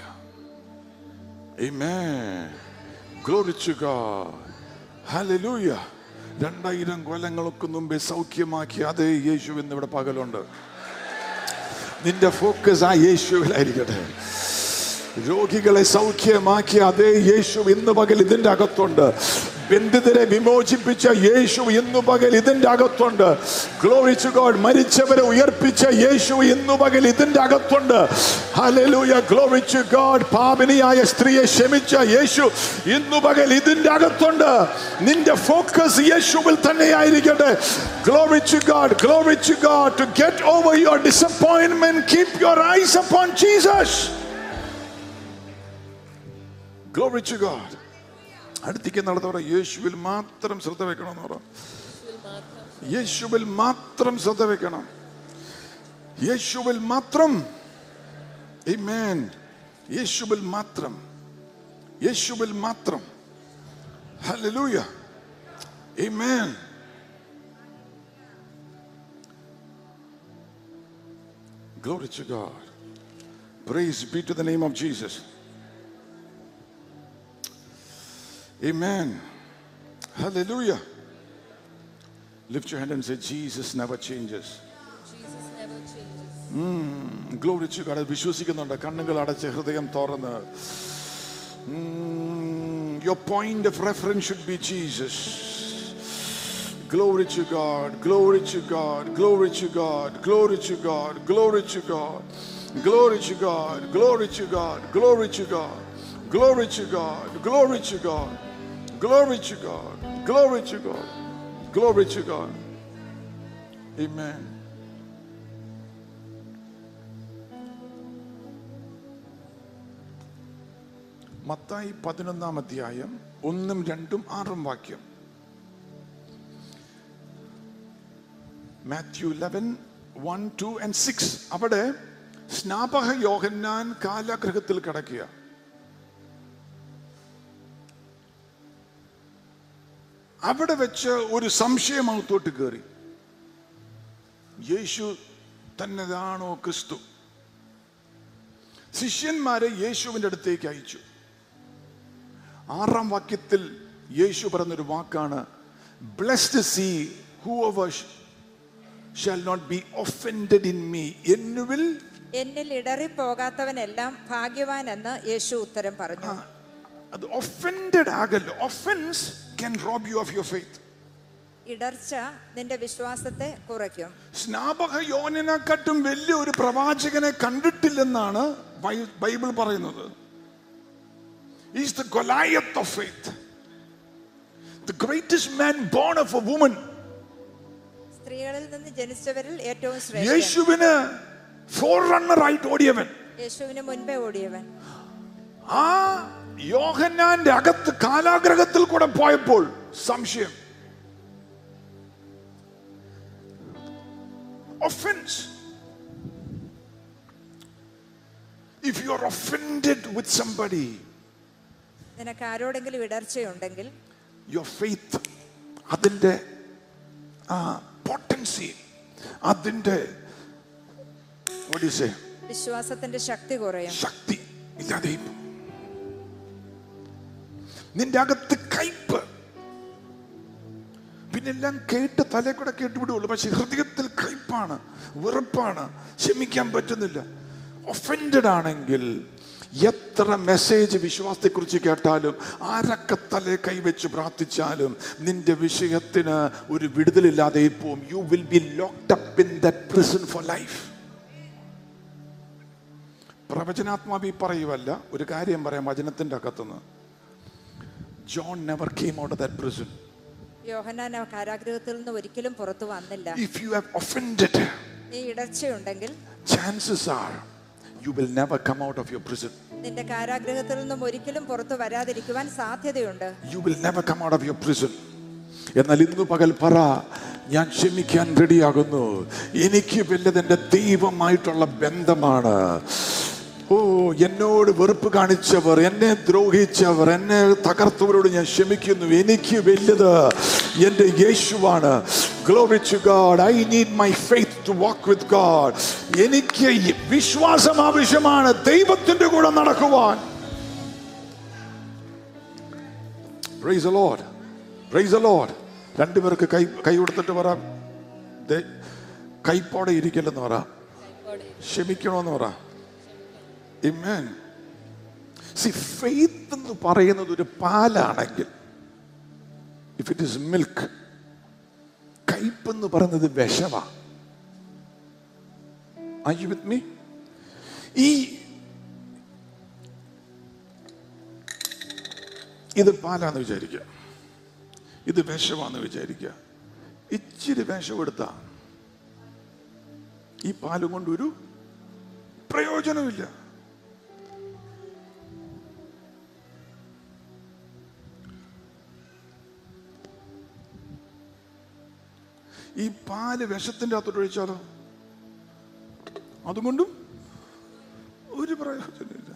Amen. Glory to God. Hallelujah. 2000 കൊല്ലങ്ങൾക്ക് മുമ്പേ സൗഖ്യമാക്കിയ അതേ യേശു ഇന്ന് ഇവിടെ പകലുണ്ട്. നിന്റെ ഫോക്കസ് ആ യേശുവിലായിരിക്കട്ടെ. രോഗികളെ സൗഖ്യമാക്കിയ അതേ യേശു ഇന്ന് പകൽ ഇതിന്റെ അകത്തുണ്ട്. ബന്ധിതരെ വിമോചിപ്പിച്ച യേശു ഇന്നു പകൽ ഇതിന്റെ അകത്തുണ്ട്. Glory to God. മരിച്ചവരെ ഉയർപ്പിച്ച യേശു ഇന്നു പകൽ ഇതിന്റെ അകത്തുണ്ട്. ഹല്ലേലൂയ. Glory to God. പാപിനിയായ സ്ത്രീയെ ക്ഷമിച്ച യേശു ഇന്നു പകൽ ഇതിന്റെ അകത്തുണ്ട്. നിന്റെ ഫോക്കസ് യേശുവിൽ തന്നെയായിരിക്കട്ടെ. Glory to God. Glory to God. To get over your disappointment, keep your eyes upon Jesus. Glory to God. അടുത്തേക്ക് നടന്നവരെ യേശുവിൽ മാത്രം ശ്രദ്ധ വെക്കണം. യേശുവിൽ മാത്രം ശ്രദ്ധ വെക്കണം. യേശുവിൽ മാത്രം. ആമേൻ. യേശുവിൽ മാത്രം. യേശുവിൽ മാത്രം. Hallelujah. Amen. Glory to God. Praise be to the name of Jesus. Amen. Hallelujah. Lift your hand and say, Jesus never changes. Jesus never changes. Glory to God. വിശ്വസിക്കുന്നുണ്ട്. കണ്ണുകൾ അടച്ച് ഹൃദയം തുറന്ന്. Your point of reference should be Jesus. Glory to God. Glory to God. Glory to God. Glory to God. Glory to God. Glory to God. Glory to God. Glory to God. Glory to God. Glory to God. Glory to God. Glory to God. Glory to God. Amen. Mathai 11-ാം അധ്യായം 1, 2, 6 വാക്യം. Matthew 11, 1, 2 and 6. അവിടെ സ്നാപക യോഹന്നാൻ കാരാഗൃഹത്തിൽ കിടക്കുക. അവിടെ വെച്ച് ഒരു സംശയം അകത്തോട്ട് കയറി. യേശു തന്നെതാണോ ക്രിസ്തു? ശിഷ്യന്മാരെ യേശുവിന്റെ അടുത്തേക്ക് അയച്ചു. 6-ാം വാക്യത്തിൽ യേശു പറഞ്ഞൊരു വാക്കാണ്, Blessed is he whoever shall not be offended in me. എന്നിൽ ഇടറിപ്പോകാത്തവനെല്ലാം ഭാഗ്യവാൻ എന്ന് യേശു ഉത്തരം പറഞ്ഞു. അത് offended ആകല്ല. Offense can rob you of your faith. ഇടർച്ച നിന്റെ വിശ്വാസത്തെ കുറയ്ക്കും. സ്നാപക യോഹന്നാനെക്കാട്ടും വലിയ ഒരു പ്രവാചകനെ കണ്ടിട്ടില്ലെന്നാണ് ബൈബിൾ പറയുന്നത്. He is the Goliath of faith, the greatest man born of a woman. സ്ത്രീകളിൽ നിന്ന് ജനിച്ചവരിൽ ഏറ്റവും ശ്രേഷ്ഠൻ. യേശുവിന് ഫോർറണ്ണർ ആയിട്ട് ഓടിയവൻ, യേശുവിന് മുൻപേ ഓടിയവൻ. ആ യോഹന്നാന്റെ അകത്ത് കാരാഗൃഹത്തിൽ കൂടെ പോയപ്പോൾ സംശയം. Offense. If you are offended with somebody, നിനക്ക് ആരോടെങ്കിലും ഇടർച്ചയുണ്ടെങ്കിൽ, your faith, അതിന്റെ potency, അതിന്റെ what do you say, വിശ്വാസത്തിന്റെ ശക്തി കുറയും. ശക്തി ഇല്ലാതെ നിന്റെ അകത്ത് കയ്പ്. പിന്നെല്ലാം കേട്ട് തലേ കൂടെ കേട്ടുവിടുള്ളൂ, പക്ഷെ ഹൃദയത്തിൽ കയ്പാണ്, വെറുപ്പാണ്, ക്ഷമിക്കാൻ പറ്റുന്നില്ല. ഒഫൻഡഡ് ആണെങ്കിൽ എത്ര മെസ്സേജ് വിശ്വാസത്തെ കുറിച്ച് കേട്ടാലും ആരൊക്കെ തലേ കൈവച്ച് പ്രാർത്ഥിച്ചാലും നിന്റെ വിഷയത്തിന് ഒരു വിടുതലില്ലാതെ പോവും. You will be locked up in that prison for life. പ്രവചനാത്മാവി പറയുവല്ല, ഒരു കാര്യം പറയാം വചനത്തിന്റെ അകത്തുനിന്ന്. John never came out of that prison. യോഹന്നാൻ കാരാഗൃഹത്തിൽ നിന്ന് ഒരിക്കലും പുറത്തു വന്നില്ല. If you have offended, നീ ഇടർച്ചയുണ്ടെങ്കിൽ, chances are you will never come out of your prison. നിന്റെ കാരാഗൃഹത്തിൽ നിന്നും ഒരിക്കലും പുറത്തു വരാതിരിക്കുവാൻ സാധ്യതയുണ്ട്. You will never come out of your prison. എന്നാൽ ഇന്ന് പകൽ പറ, ഞാൻ ക്ഷമിക്കാൻ റെഡിയാകുന്നു. എനിക്ക് വലുത് എൻ്റെ ദൈവമായിട്ടുള്ള ബന്ധമാണ്. ഓ, എന്നോട് വെറുപ്പ് കാണിച്ചവർ, എന്നെ ദ്രോഹിച്ചവർ, എന്നെ തകർത്തവരോട് ഞാൻ ക്ഷമിക്കുന്നു. എനിക്ക് വലുത് എൻ്റെ യേശുവാണ്. Glory to God. I need my faith to walk with God. എനിക്ക് വിശ്വാസം ആവശ്യമാണ് ദൈവത്തിന്റെ കൂടെ നടക്കുവാൻ. Praise the Lord. Praise the Lord. രണ്ടുപേർക്ക് കൈ കൊടുത്തിട്ട് പറ, കൈപ്പോടെ ഇരിക്കില്ലെന്ന് പറ. ക്ഷമിക്കണമെന്ന് പറ. ആമേൻ. See, faith എന്ന് പറയുന്നത് ഒരു പാലാണെങ്കിൽ, if it is milk, കയ്പെന്ന് പറയുന്നത് വിഷമാ. Are you with me? ഇത് പാലാന്ന് വിചാരിക്കുക, ഇത് വിഷമാന്ന് വിചാരിക്കുക. ഇച്ചിരി വിഷം എടുത്താ ഈ പാലും കൊണ്ടൊരു പ്രയോജനമില്ല. ഈ പാല് വിഷത്തിന്റെ അകത്തോട്ട് ഒഴിച്ചാലോ അതുകൊണ്ടും ഒരു പ്രയോജനമില്ല.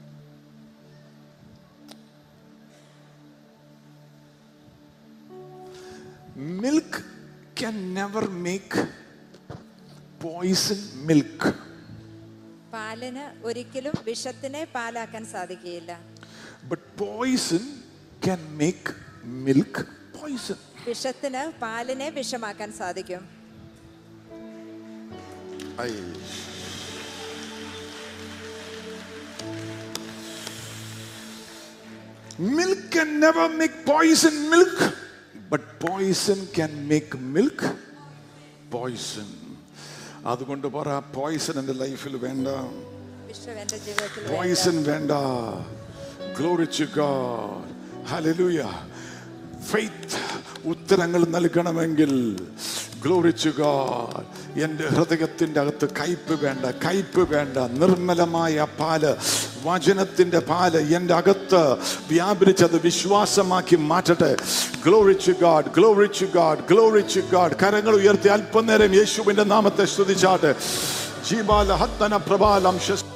Milk can never make poison milk. പാലിന് ഒരിക്കലും വിഷത്തിനെ പാലാക്കാൻ സാധിക്കുകയില്ല. But poison can make milk poison. വിഷത്തിന് പാലിനെ വിഷമാക്കാൻ സാധിക്കും. Milk can never make poison milk, but poison can make milk poison. അതുകൊണ്ട് പറ, പോയിസൺ എൻ്റെ ലൈഫിൽ വേണ്ട, പോയിസൺ വേണ്ട. Glory to God. Hallelujah. Faith ഉത്തരങ്ങൾ നൽകണമെങ്കിൽ, Glory to God, എൻ്റെ ഹൃദയത്തിൻ്റെ അകത്ത് കയ്പ് വേണ്ട, കയ്പ് വേണ്ട. നിർമ്മലമായ പാല്, വചനത്തിന്റെ പാല് എൻ്റെ അകത്ത് വ്യാപരിച്ചത് വിശ്വാസമാക്കി മാറ്റട്ടെ. Glory to God, glory to God, glory to God. കരങ്ങൾ ഉയർത്തി അല്പനേരം യേശുവിന്റെ നാമത്തെ സ്തുതിച്ചാട്ടെ. ജീബാല ഹത്തന പ്രബാലം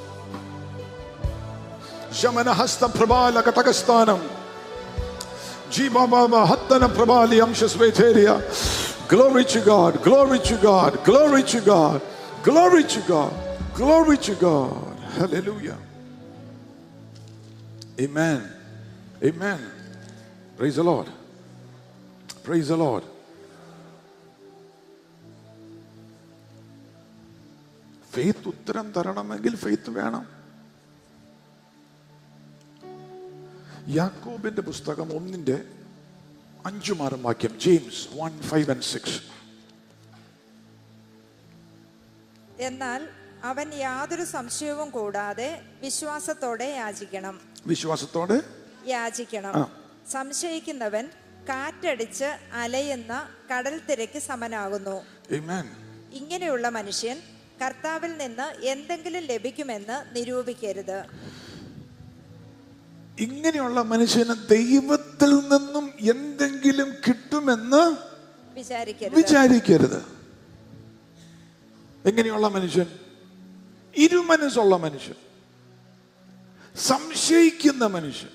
ശമന ഹസ്ത പ്രബാല കടകസ്ഥാനം ജീബാബാബ ഹത്തന പ്രബാലി അംശസ്വേതേരിയ. Glory to God, glory to God, glory to God, glory to God, glory to God. Hallelujah. Amen. Amen. Praise the Lord. Praise the Lord. Faith ഉത്തരം തരണമെങ്കിൽ ഫെയ്ത്ത് വേണം. യാക്കോബിന്റെ പുസ്തകം 1:5 വാക്യം, ജെയിംസ് 1:5-6. എന്നാൽ അവൻ യാതൊരു സംശയവും കൂടാതെ വിശ്വാസത്തോടെ യാചിക്കണം. വിശ്വാസത്തോടെ യാചിക്കണം. സംശയിക്കുന്നവൻ കാറ്റടിച്ച് അലയുന്ന കടൽ തിരക്ക് സമനാകുന്നു. ഇങ്ങനെയുള്ള മനുഷ്യൻ കർത്താവിൽ നിന്ന് എന്തെങ്കിലും ലഭിക്കുമെന്ന് നിരൂപിക്കരുത്. ഇങ്ങനെയുള്ള മനുഷ്യന് ദൈവത്തിൽ നിന്നും എന്തെങ്കിലും കിട്ടുമെന്ന് വിചാരിക്കരുത്. എങ്ങനെയുള്ള മനുഷ്യൻ? ഇരുമനസ്സുള്ള മനുഷ്യൻ, സംശയിക്കുന്ന മനുഷ്യൻ.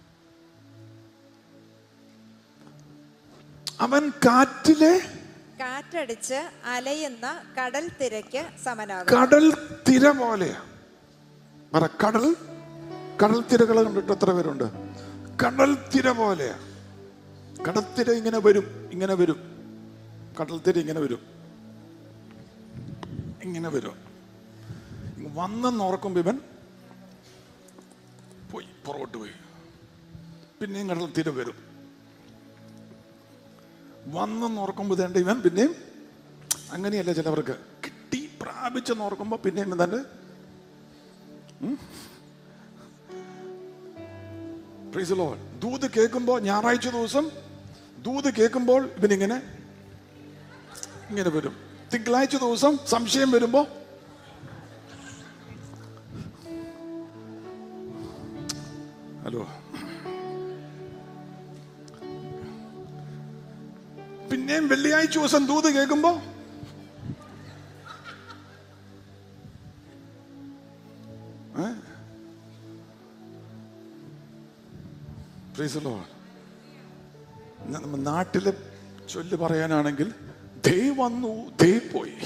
അവൻ കാറ്റടിച്ച് അലയുന്ന കടൽ തിരക്ക് സമനാകും. കടൽ തിര പോലെയാ. കടൽ തിരകൾ കണ്ടിട്ട് എത്ര പേരുണ്ട്? കടൽ തിര പോലെയാ. കടൽ തിര ഇങ്ങനെ വരും, ഇങ്ങനെ വരും. കടൽ തിര ഇങ്ങനെ വരും, ഇങ്ങനെ വരും. വന്നെന്നോർക്കുമ്പോ ഇവൻ പോയി, പുറകോട്ട് പോയി. പിന്നെയും കടൽ തിര വരും. വന്നെന്നോർക്കുമ്പോ തേണ്ട ഇവൻ പിന്നെയും. അങ്ങനെയല്ല ചിലവർക്ക്, കിട്ടി പ്രാപിച്ചെന്നോർക്കുമ്പോ പിന്നെയും തന്നെ. Praise the Lord. ദൂത് കേൾക്കുമ്പോൾ, ഞായറാഴ്ച ദിവസം ദൂത് കേൾക്കുമ്പോൾ ഇവനിങ്ങനെ ഇങ്ങനെ വരും. തിങ്കളാഴ്ച ദിവസം സംശയം വരുമ്പോ ഹലോ, പിന്നെയും വെള്ളിയാഴ്ച ദിവസം ദൂത് കേൾക്കുമ്പോ Praise the Lord. നാട്ടിലെ ചൊല്ല് പറയാനാണെങ്കിൽ, ദേ വന്നു ദേ പോയി.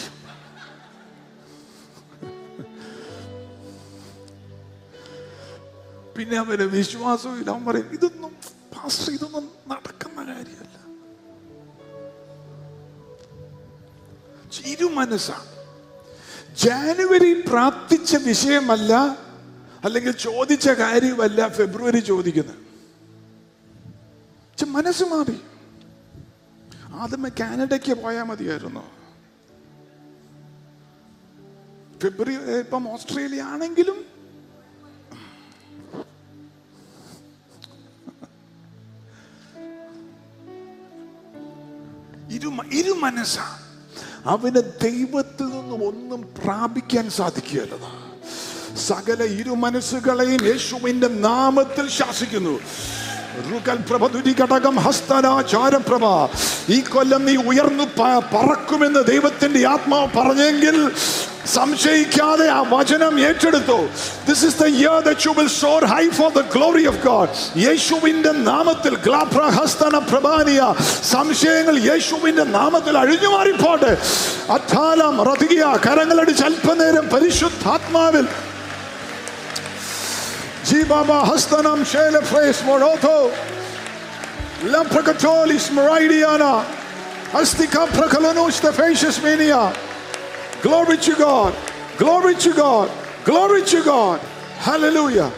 പിന്നെ അവന് വിശ്വാസവും ഇല്ല. അവൻ പറയും, ഇതൊന്നും പാസ്റ്റർ, ഇതൊന്നും നടക്കുന്ന കാര്യമല്ല. ഇരുമനസ്സാണ്. ജാനുവരി പ്രാർത്ഥിച്ച വിഷയമല്ല, അല്ലെങ്കിൽ ചോദിച്ച കാര്യമല്ല ഫെബ്രുവരി ചോദിക്കുന്നത്. മനസ്സ് മാറി. ആദ്യമേ കാനഡയ്ക്ക് പോയാൽ മതിയായിരുന്നു. ഫെബ്രുവരി ഇപ്പം ഓസ്ട്രേലിയ ആണെങ്കിലും ഇരു മനസ്സാ. അവന് ദൈവത്തിൽ നിന്നും ഒന്നും പ്രാപിക്കാൻ സാധിക്കുകയല്ല. സകല ഇരു മനസ്സുകളെയും യേശുവിന്റെ നാമത്തിൽ ശാസിക്കുന്നു. ഈ കൊല്ലം നീ ഉയർന്നു പറക്കുമെന്ന് ദൈവത്തിന്റെ ആത്മാവ് പറഞ്ഞെങ്കിൽ സംശയിക്കാതെ ആ വചനം ഏറ്റെടുത്തു. This is the year that you will soar high for the glory of God. യേശുവിന്റെ നാമത്തിൽ സംശയങ്ങൾ യേശുവിന്റെ നാമത്തിൽ അഴിഞ്ഞു മാറിപ്പോട്ടെ. അഥാലം റതികിയ കരങ്ങളടിച്ച് അല്പനേരം പരിശുദ്ധാത്മാവിൽ ജീബാബാ ഹസ്തനം ശേലഫ്രേസ് മൊറോഥോ ലംപ്രകറ്റോലിസ് മൊറൈഡിയാന അസ്തിക പ്രകലനോസ് തഫേഷ്യസ് മേനിയ. Glory to God, glory to God, glory to God. Hallelujah.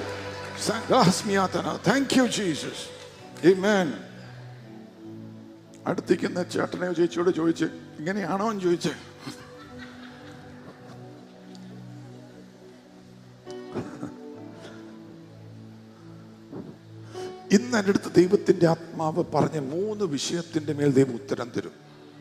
Thank you, Jesus. Amen. അടുത്തിരിക്കുന്ന ചേട്ടനെ ചേച്ചിയോട് ചോദിച്ച് ഇങ്ങനെയാണോ എന്ന് ചോദിച്ച്. ഇന്ന് എൻ്റെ അടുത്ത് ദൈവത്തിന്റെ ആത്മാവ് പറഞ്ഞ 3 വിഷയത്തിന്റെ മേൽ ദൈവം ഉത്തരം തരും.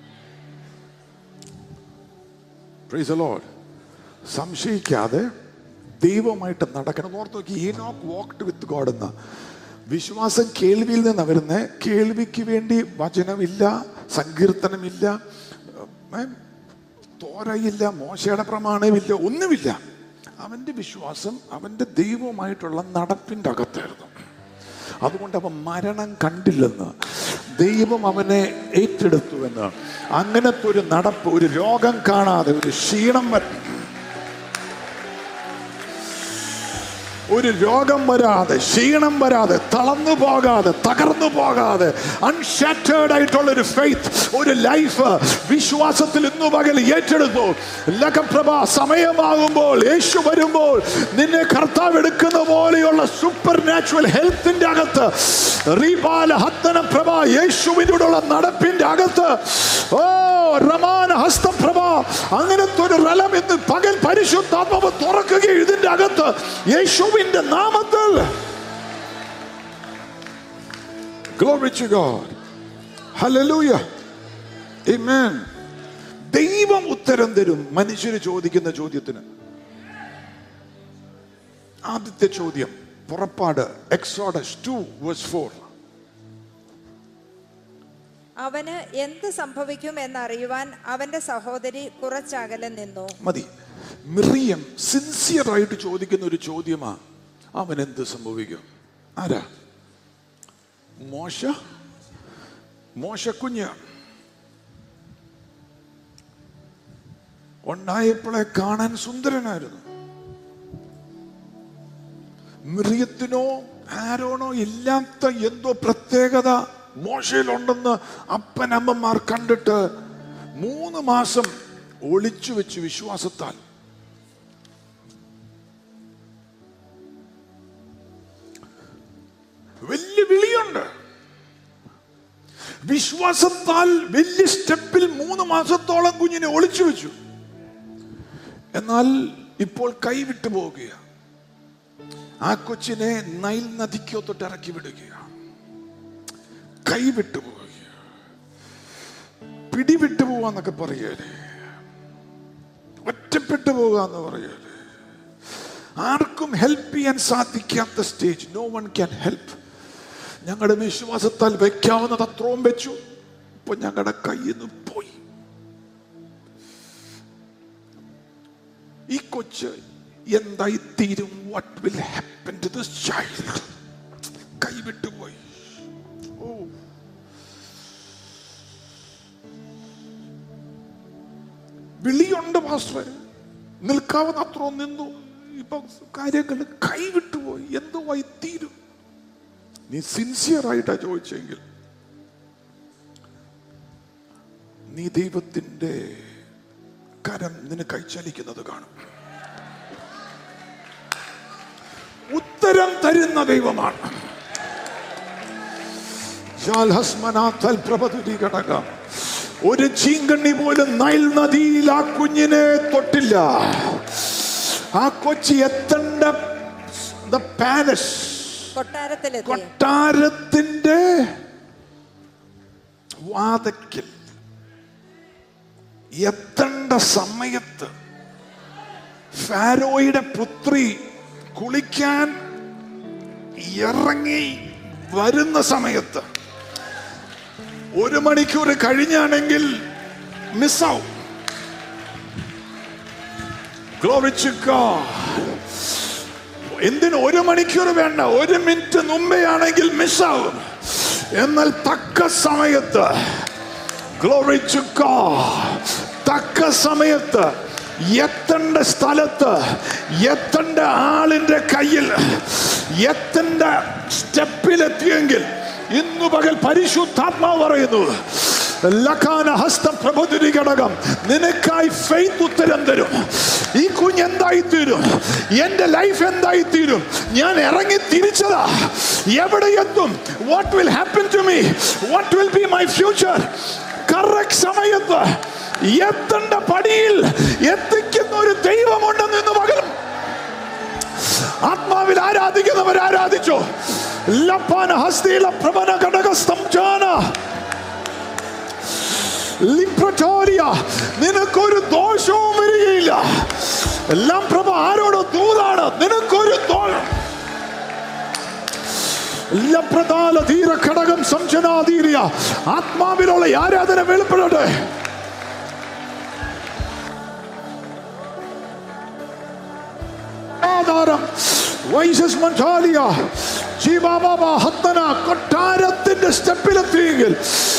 Praise the Lord. സംശയിക്കാതെ ദൈവമായിട്ട് നടക്കണം. ഓർത്ത് നോക്കി, ഈനോക്ക് വാക്ക്ഡ് വിത്ത് ഗോഡ് എന്ന വിശ്വാസം കേൾവിയിൽ നിന്ന് വരുന്നത്. കേൾവിക്ക് വേണ്ടി വചനമില്ല, സങ്കീർത്തനമില്ല, തോരയില്ല, മോശയുടെ പ്രമാണമില്ല, ഒന്നുമില്ല. അവന്റെ വിശ്വാസം അവന്റെ ദൈവമായിട്ടുള്ള നടപ്പിന്റെ അകത്തായിരുന്നു. അതുകൊണ്ട് അവൻ മരണം കണ്ടില്ലെന്ന്, ദൈവം അവനെ ഏറ്റെടുത്തുവെന്ന്. അങ്ങനത്തെ ഒരു നടപ്പ്, ഒരു രോഗം കാണാതെ, ഒരു ക്ഷീണം ഒരു രോഗം വരാതെ, ക്ഷീണം വരാതെ, തളർന്നു പോകാതെ, തകർന്നു പോകാതെ, അൺഷാറ്റേർഡ് ആയിട്ടുള്ള ഒരു ഫെയ്ത്ത്, ഒരു ലൈഫ് വിശ്വാസത്തിൽ ഇന്നു പകൽ ഏറ്റെടുത്തു. ലഖപ്രഭ സമയമാകുമ്പോൾ, യേശു വരുമ്പോൾ നിന്നെ കർത്താവ് എടുക്കുന്ന പോലെയുള്ള സൂപ്പർ നാച്ചുറൽ ഹെൽത്തിന്റെ അകത്ത്, റീബാല ഹത്തനപ്രഭ യേശുവിനോടുള്ള നടപ്പിന്റെ അകത്ത്, ഓ റമാന ഹസ്തപ്രഭ, അങ്ങനത്തെ ഒരു റലം ഇന്ന് പകൽ പരിശുദ്ധാത്മാവ് തുറക്കുകയും ഇതിന്റെ അകത്ത് യേശുവിന്റെ നാമത്തിൽ. Glory to God. Hallelujah. Amen. ദൈവം ഉത്തരം തരും മനുഷ്യര് ചോദിക്കുന്ന ചോദ്യത്തിന്. ആദ്യത്തെ ചോദ്യം പുറപ്പാട് എക്സോഡസ് 2:4. അവന് എന്ത് സംഭവിക്കും എന്നറിയുവാൻ അവന്റെ സഹോദരി കുറച്ചകലെ നിന്നു. മതി. മിറിയം സിൻസിയർ ആയിട്ട് ചോദിക്കുന്ന ഒരു ചോദ്യമാ, അവൻ എന്ത് സംഭവിക്കും? ആരാ? മോശ കുഞ്ഞ് ഉണ്ടായപ്പോഴെ കാണാൻ സുന്ദരനായിരുന്നു. മിറിയത്തിനോ ആരോണോ ഇല്ലാത്ത എന്തോ പ്രത്യേകത മോശയിലുണ്ടെന്ന് അപ്പനമ്മമാർ കണ്ടിട്ട് 3 മാസം ഒളിച്ചു വെച്ച് വിശ്വാസത്താൽ. വലിയ വിളിയുണ്ട്. വിശ്വാസത്താൽ വലിയ സ്റ്റെപ്പിൽ 3 മാസത്തോളം കുഞ്ഞിനെ ഒളിച്ചു വെച്ചു. എന്നാൽ ഇപ്പോൾ കൈവിട്ടു പോവുകയാണ്. ആ കൊച്ചിനെ നൈൽ നദിക്കോത്തോട്ട് ഇറക്കി വിടുകയാണ്. കൈവിട്ടു പോവുക, പിടിവിട്ടു പോവാന്നൊക്കെ പറയല്ലേ, ഒറ്റപ്പെട്ടു പോകാന്ന് പറയല്ലേ. ആർക്കും ഹെൽപ്പ് ചെയ്യാൻ സാധിക്കാത്ത stage. No one can help. ഞങ്ങളുടെ വിശ്വാസത്താൽ വെക്കാവുന്നത് അത്രയും വെച്ചു. ഇപ്പൊ ഞങ്ങളുടെ കയ്യിൽ നിന്ന് പോയി. ഈ കൊച്ച് എന്തായി തീരും? What will happen to this child? കൈവിട്ടുപോയി. വിളിയുണ്ട് പാസ്റ്ററെ, നിൽക്കാവുന്ന അത്രയും നിന്നു. ഇപ്പൊ കാര്യങ്ങൾ കൈവിട്ടുപോയി. എന്തുവായി തീരും? നീ സിൻസിയർ ആയിട്ടാ ചോദിച്ചെങ്കിൽ നീ ദൈവത്തിന്റെ കരം നിനക്കായി ചലിക്കുന്നത് കാണും. ഉത്തരം തരുന്ന ദൈവമാണ്. ഒരു ചീങ്കണ്ണി പോലും നൈൽ നദിയിൽ ആ കുഞ്ഞിനെ തൊട്ടില്ല. ആ കൊച്ചി എത്തേണ്ട പാലസ്, കൊട്ടാരത്തിന്റെ വാതിക്കൽ എത്തേണ്ട സമയത്ത് ഫാരോയുടെ പുത്രി കുളിക്കാൻ ഇറങ്ങി വരുന്ന സമയത്ത് 1 മണിക്കൂർ കഴിഞ്ഞാണെങ്കിൽ മിസ്സാവും. Glory to God. എന്തിന് 1 മണിക്കൂർ വേണ്ട, 1 മിനിറ്റ് മുമ്പേ ആണെങ്കിൽ മിസ്സാവും. എന്നാൽ തക്ക സമയത്ത്, Glory to God, തക്ക സമയത്ത് എത്തേണ്ട സ്ഥലത്ത്, എത്തേണ്ട ആളിന്റെ കയ്യിൽ, എത്തേണ്ട സ്റ്റെപ്പിലെത്തിയെങ്കിൽ ഇന്നു പകൽ പരിശുദ്ധാത്മാവ് പറയുന്നു, ഘടകം നിനക്കായി ഫെയ്ത്ത് ഉത്തരം തരും. ഈ കുഞ്ഞ് എന്തായിത്തീരും, എന്റെ ലൈഫ് എന്തായിത്തീരും, ഞാൻ ഇറങ്ങി തിരിച്ചതാ, എവിടെ എത്തും, what will happen to me, what will be my future. Correct സമയത്ത് എത്തേണ്ട പടിയിൽ എത്തിക്കുന്ന ഒരു ദൈവമുണ്ടെന്ന് ഇന്ന് പകൽ ആത്മാവിൽ ആരാധിക്കുന്നവർ ആരാധിച്ചു. ലപ്പാന ഹസ്തിയില പ്രഭന ഘടകസ്തംജാന ലിംപ്രറ്റോരിയ, നിനക്കൊരു ദോഷവും വരികയില്ല. എല്ലാം പ്രഭ ആരോടോ ദൂതാണ്, നിനക്കൊരു ദോഷം. ഘടകം സംശനാധീരിയ, ആത്മാവിലുള്ള ആരാധന വെളിപ്പെടട്ടെ. കൊട്ടാരത്തിന്റെ സ്റ്റെപ്പിലെത്തിയെങ്കിൽ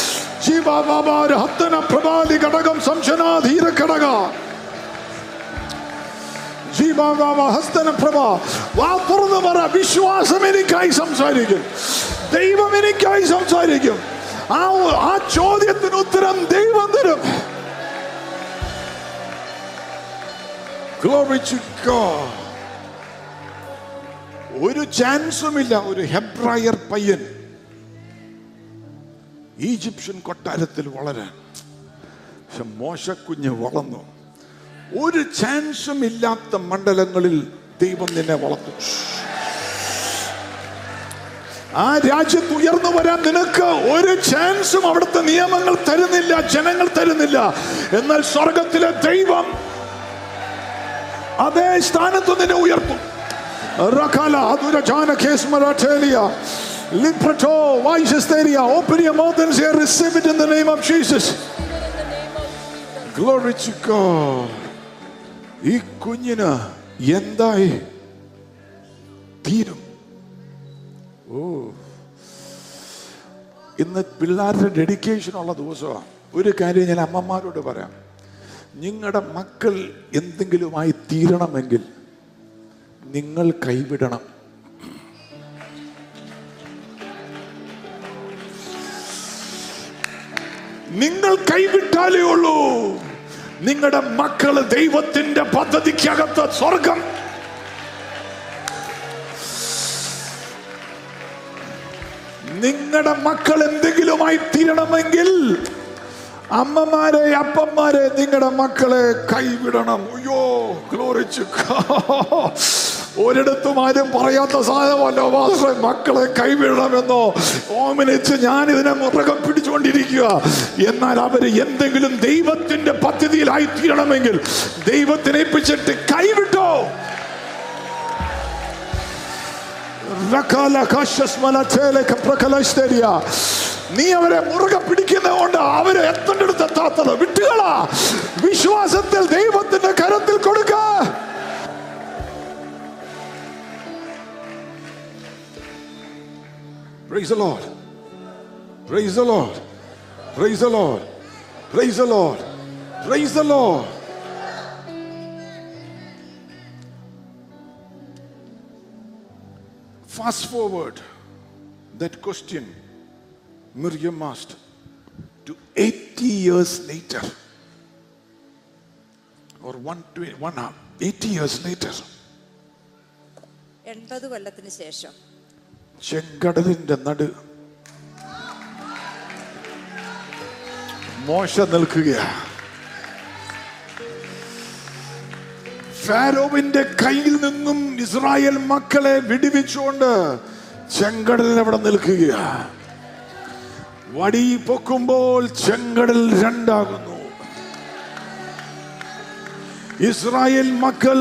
പ്രഭാതി ഘടകം സംശനാധീര ഘടക വിശ്വാസം എനിക്കായി സംസാരിക്കും, ദൈവം എനിക്കായി സംസാരിക്കും. ആ ചോദ്യത്തിന് ഉത്തരം ദൈവം തരും. Glory to God. ഒരു ചാൻസുമില്ല ഒരു ഹെബ്രായർ പയ്യൻ ഈജിപ്ഷ്യൻ കൊട്ടാരത്തിൽ വളരാൻ. പക്ഷെ മോശക്കുഞ്ഞ് വളർന്നു. ഒരു ചാൻസും ഇല്ലാത്ത മണ്ഡലങ്ങളിൽ ദൈവം നിന്നെ വളർത്തും. ആ രാജ്യത്ത് ഉയർന്നു വരാൻ നിനക്ക് ഒരു ചാൻസും അവിടുത്തെ നിയമങ്ങൾ തരുന്നില്ല, ജനങ്ങൾ തരുന്നില്ല. എന്നാൽ സ്വർഗത്തിലെ ദൈവം അതേ സ്ഥാനത്ത് നിന്നെ ഉയർത്തും. Open your mouth and say, receive it in the name of Jesus. Glory to God. ഈ കുഞ്ഞിന് എന്തായി തീരും? ഇന്ന് പിള്ളേരുടെ ഡെഡിക്കേഷൻ ഉള്ള ദിവസമാണ്. ഒരു കാര്യം ഞാൻ അമ്മമാരോട് പറയാം, നിങ്ങളുടെ മക്കൾ എന്തെങ്കിലുമായി തീരണമെങ്കിൽ നിങ്ങൾ കൈവിടണം. നിങ്ങൾ കൈവിട്ടാലേ ഉള്ളൂ നിങ്ങളുടെ മക്കള് ദൈവത്തിന്റെ പദ്ധതിക്കകത്ത് സ്വർഗം. നിങ്ങളുടെ മക്കൾ എന്തെങ്കിലുമായി തീരണമെങ്കിൽ അമ്മമാരെ, അപ്പന്മാരെ, നിങ്ങളുടെ മക്കളെ കൈവിടണം. അയ്യോ, ഗ്ലോറി ടു ഗോഡ്. ഒരിടത്തും ആരും പറയാത്ത സാധനമല്ലോ മക്കളെ കൈവിടണമെന്നോ ഓമനിച്ച് ഞാൻ ഇതിനെ മുറുകെ പിടിച്ചുകൊണ്ടിരിക്കുക. എന്നാൽ അവര് എന്തെങ്കിലും ദൈവത്തിന്റെ പദ്ധതിയിലായി തീരണമെങ്കിൽ ദൈവത്തിനെ ഏൽപ്പിച്ചിട്ട് കൈവിട്ടോ. നീ അവരെ മുറുകെ പിടിക്കുന്നത് കൊണ്ട് അവര് എത്തേണ്ടടുത്ത് എത്താത്തത് വിട്ടുകളാ. വിശ്വാസത്തിൽ ദൈവത്തിന്റെ കരത്തിൽ കൊടുക്ക. Praise the Lord. Praise the Lord. Praise the Lord. Praise the Lord. Praise the Lord. Fast forward that question Miriam asked to 80 years later. or 80 years later, 80 കൊല്ലത്തിന് ശേഷം ചെങ്കടലിന്റെ നടു മോശ നിൽക്കുകയാ. ഫാരോവിന്റെ കയ്യിൽ നിന്നും ഇസ്രായേൽ മക്കളെ വിടുവിച്ചുകൊണ്ട് ചെങ്കടലിൽ അവിടെ നിൽക്കുകയാ. വടി പൊക്കുമ്പോൾ ചെങ്കടൽ രണ്ടാകുന്നു. ഇസ്രായേൽ മക്കൾ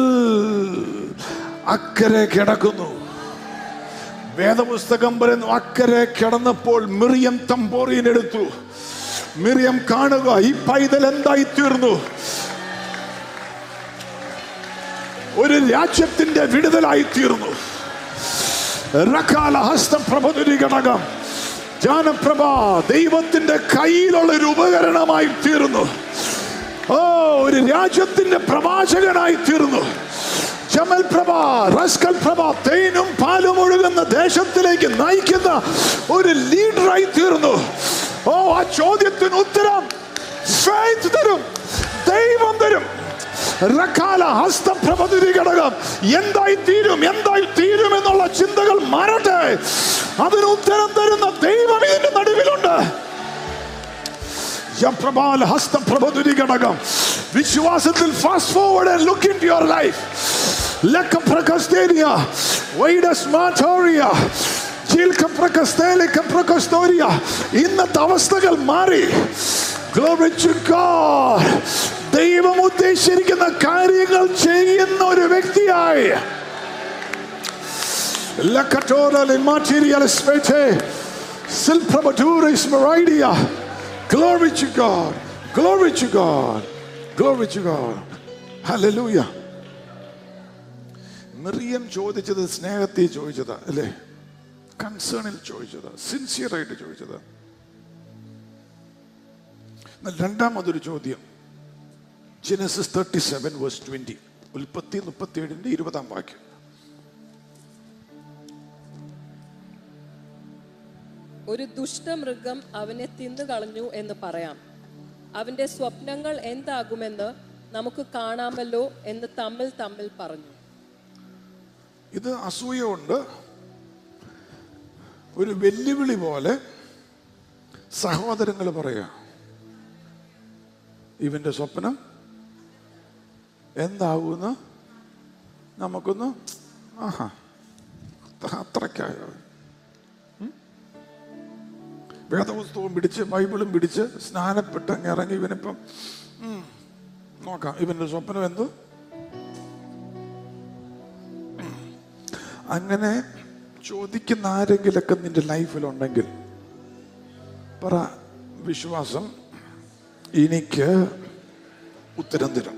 അക്കരെ കിടക്കുന്നു. വേദപുസ്തകം പറയുന്നു, അക്കരെ കിടന്നപ്പോൾ മിറിയം തമ്പോറിൻ എടുത്തു. മിറിയം കാണുക, ഈ പൈതൽ എന്തായി തീർന്നു? ഒരു രാജ്യത്തിന്റെ വിടുതലായി തീർന്നു. ഘടകം ജാനപ്രഭ ദൈവത്തിന്റെ കയ്യിലുള്ള ഒരു ഉപകരണമായി തീർന്നു. ഒരു രാജ്യത്തിന്റെ പ്രവാചകനായി തീർന്നു. ജമൽ പ്രഭ, റസ്കൽ പ്രഭ, തേനും പാലും ഒഴുകുന്ന ദേശത്തിലേക്ക് നയിക്കുന്ന ഒരു ലീഡറായി തീർന്നു. ആ ചോദ്യത്തിന് ഉത്തരം ഫെയ്ത്ത് തരും, ദൈവം തരും. ഘടകം എന്തായി തീരും, എന്തായി തീരും എന്നുള്ള ചിന്തകൾ മാറട്ടെ. അതിന് ഉത്തരം തരുന്ന ദൈവം ഇതിന്റെ നടുവിലുണ്ട്. ഘടകം വിശ്വാസത്തിൽ fast forward and look into your life. ഇന്നത്തെ അവസ്ഥകൾ മാറി. Glory to God. ദൈവം ഉദ്ദേശിച്ചിരിക്കുന്ന കാര്യങ്ങൾ ചെയ്യുന്ന ഒരു വ്യക്തിയായി Glory to God. Glory to God. Glory to God. Hallelujah. Miriam ചോദിച്ചത് സ്നേഹത്തിൽ ചോദിച്ചതാ അല്ലേ? കൺസേണിൽ ചോദിച്ചതാ, സിൻസിയറായിട്ട് ചോദിച്ചതാ. രണ്ടാമതൊരു ചോദ്യം, ജെനസിസ് 37 verse 20, ഉൽപ്പത്തി 37 20 ഒരു ദുഷ്ടമൃഗം അവനെ തിന്നു കളഞ്ഞു എന്ന് പറയാം. അവന്റെ സ്വപ്നങ്ങൾ എന്താകുമെന്ന് നമുക്ക് കാണാമല്ലോ എന്ന് തമ്മിൽ പറഞ്ഞു. ഇത് അസൂയ കൊണ്ട് ഒരു വെല്ലുവിളി പോലെ സഹോദരങ്ങൾ പറയാ, ഇവന്റെ സ്വപ്നം എന്താകുമെന്ന് നമുക്കൊന്ന് അത്രയ്ക്കായോ. വേദപുസ്തകവും പിടിച്ച് ബൈബിളും പിടിച്ച് സ്നാനപ്പെട്ട് ഇറങ്ങി ഇവനിപ്പം നോക്കാം ഇവന്റെ സ്വപ്നം എന്ത്. അങ്ങനെ ചോദിക്കുന്ന ആരെങ്കിലൊക്കെ നിന്റെ ലൈഫിലുണ്ടെങ്കിൽ പറ, വിശ്വാസം എനിക്ക് ഉത്തരം തരും.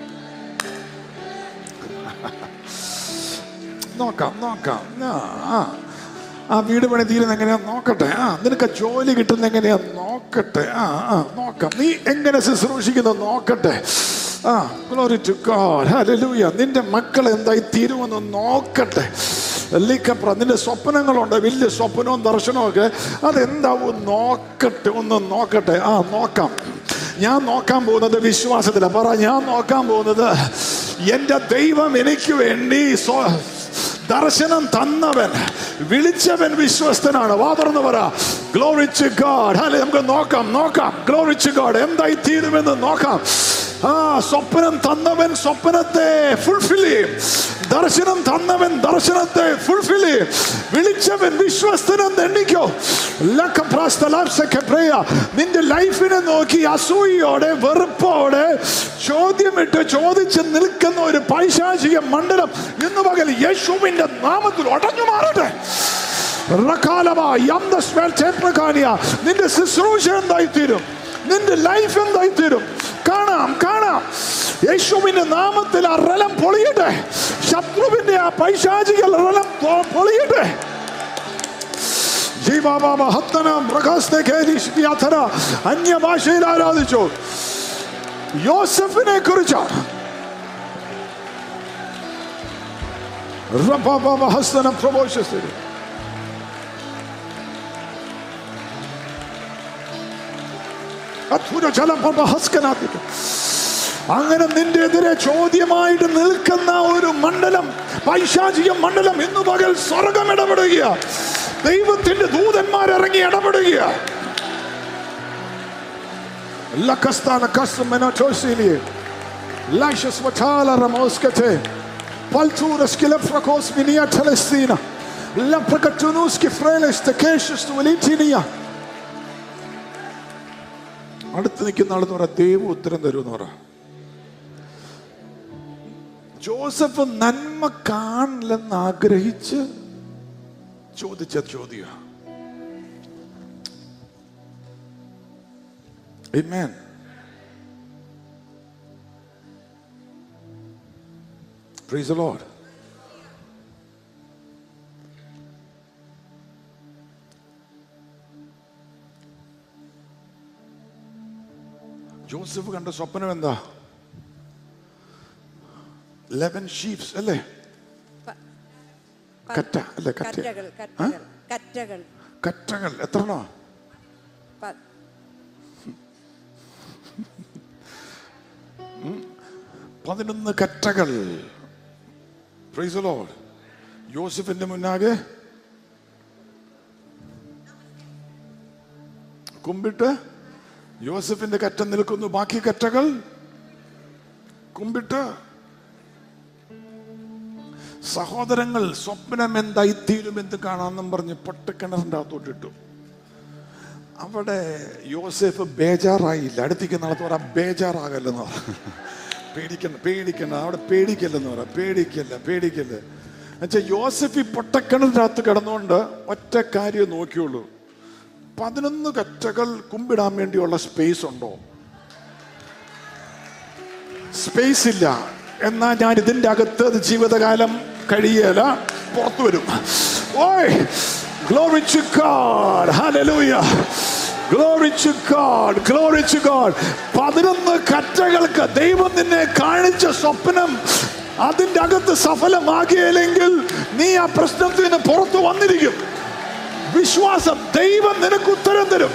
നോക്കാം. ആ വീട് പണി തീരുന്ന എങ്ങനെയാ നോക്കട്ടെ. നിനക്ക് ജോലി കിട്ടുന്ന എങ്ങനെയാ നോക്കട്ടെ. നോക്കാം. നീ എങ്ങനെ ശുശ്രൂഷിക്കുന്ന നോക്കട്ടെ. Glory to God. Hallelujah. നിന്റെ മക്കൾ എന്തായി തീരുമെന്ന് നോക്കട്ടെ. നിന്റെ സ്വപ്നങ്ങളുണ്ട്, വലിയ സ്വപ്നവും ദർശനവും ഒക്കെ, അതെന്താവും നോക്കട്ടെ, ഒന്ന് നോക്കട്ടെ. നോക്കാം. ഞാൻ നോക്കാൻ പോകുന്നത് വിശ്വാസത്തിലാണ്. പറ, ഞാൻ നോക്കാൻ പോകുന്നത് എന്റെ ദൈവം എനിക്ക് വേണ്ടി ദർശനം തന്നവൻ, വിളിച്ചവൻ വിശ്വസ്തനാണ്. വാ തുറന്ന് പറ, Glory to God. നമുക്ക് നോക്കാം. Glory to God. എന്തായി തീരുമെന്ന് നോക്കാം. സ്വപ്നം തന്നവൻ സ്വപ്നത്തെ ഫുൾഫിൽ ചെയ്യും. ദർശനം തന്നവൻ ദർശനത്തെ ഫുൾഫിൽ ചെയ്യും. വിളിച്ചവൻ വിശ്വസ്തനെന്ന് എണ്ണിക്കോ. നിന്റെ ലൈഫിനെ നോക്കി അസൂയയോടെ വെറുപ്പോടെ ചോദിച്ച് നിൽക്കുന്ന ഒരു പൈശാചിക മണ്ഡലം ഇന്ന് പകൽ യേശുവിന്റെ നാമത്തിൽ ഒടഞ്ഞു മാറട്ടെ. നിന്റെ ശുശ്രൂഷ എന്തായിത്തീരും, നിന്റെ ലൈഫ് എന്തായിത്തീരും. കാണാം. യേശുവിന്റെ നാമത്തിൽ ആ റലം പൊളിയട്ടെ. ശത്രുവിന്റെ ആ പൈശാചിക റലം പൊളിയട്ടെ. അന്യഭാഷയിൽ ആരാധിച്ചു. യോസഫിനെ കുറിച്ചാണ് അങ്ങനെ നിന്റെ എതിരെ ചോദ്യമായിട്ട് നിൽക്കുന്ന ഒരു മണ്ഡലം, പൈശാചിക മണ്ഡലം, ഇന്നു പകൽ സ്വർഗം ഇടപെടുക, ദൈവത്തിന്റെ ദൂതന്മാരിറങ്ങി ഇടപെടുക. അടുത്ത് നിൽക്കുന്ന ആളെന്ന് പറ, ദൈവം ഉത്തരം തരുമെന്ന് പറ. ജോസഫ് നന്മ കാണില്ലെന്ന് ആഗ്രഹിച്ച് ചോദിച്ച ചോദ്യം. Amen. Praise the Lord. Joseph കണ്ട സ്വപ്നം എന്താ? 11 sheep അല്ലേ? കറ്റ അല്ലേ? കറ്റകൾ എത്രണ്ണോ? 11 കറ്റകൾ. Praise the Lord. യോസഫിന്റെ മുന്നാകെ കുമ്പിട്ട് യോസഫിന്റെ കറ്റ നിൽക്കുന്നു, ബാക്കി കറ്റകൾ കുമ്പിട്ട്. സഹോദരങ്ങൾ സ്വപ്നം എന്തായിത്തീരും എന്ന് കാണാമെന്നും പറഞ്ഞ് പൊട്ടക്കിണറിന്റെ അകത്തോട്ടിട്ടു. അവിടെ യോസഫ് ബേജാറായില്ല. അടുത്തേക്ക് നടത്തു പറ, ബേജാറാകല്ലെന്ന് പറ. പേടിക്കണ്ട അവിടെ പേടിക്കല്ലെന്ന് പറ. പേടിക്കല്ല എന്നുവെച്ചാൽ യോസഫ് ഈ പൊട്ടക്കിണറിന്റെ അകത്ത് കിടന്നുകൊണ്ട് ഒറ്റ കാര്യം നോക്കിയുള്ളൂ, 11 കറ്റകൾ കുമ്പിടാൻ വേണ്ടിയുള്ള സ്പേസ് ഉണ്ടോ? സ്പേസ് ഇല്ല. എന്നാ ഞാൻ ഇതിന്റെ അകത്ത് ജീവിതകാലം കഴിയല, പുറത്തു വരും. ഓയ്, glory to God, hallelujah, glory to God, glory to God. 11 കറ്റകൾക്ക് ദൈവം നിന്നെ കാണിച്ച സ്വപ്നം അതിന്റെ അകത്ത് സഫലമാകിയില്ലെങ്കിൽ നീ ആ പ്രശ്നത്തിൽ നിന്ന് പുറത്തു വന്നിരിക്കും. വിശ്വാസം, ദൈവം നിനക്ക് ഉത്തരം തരും.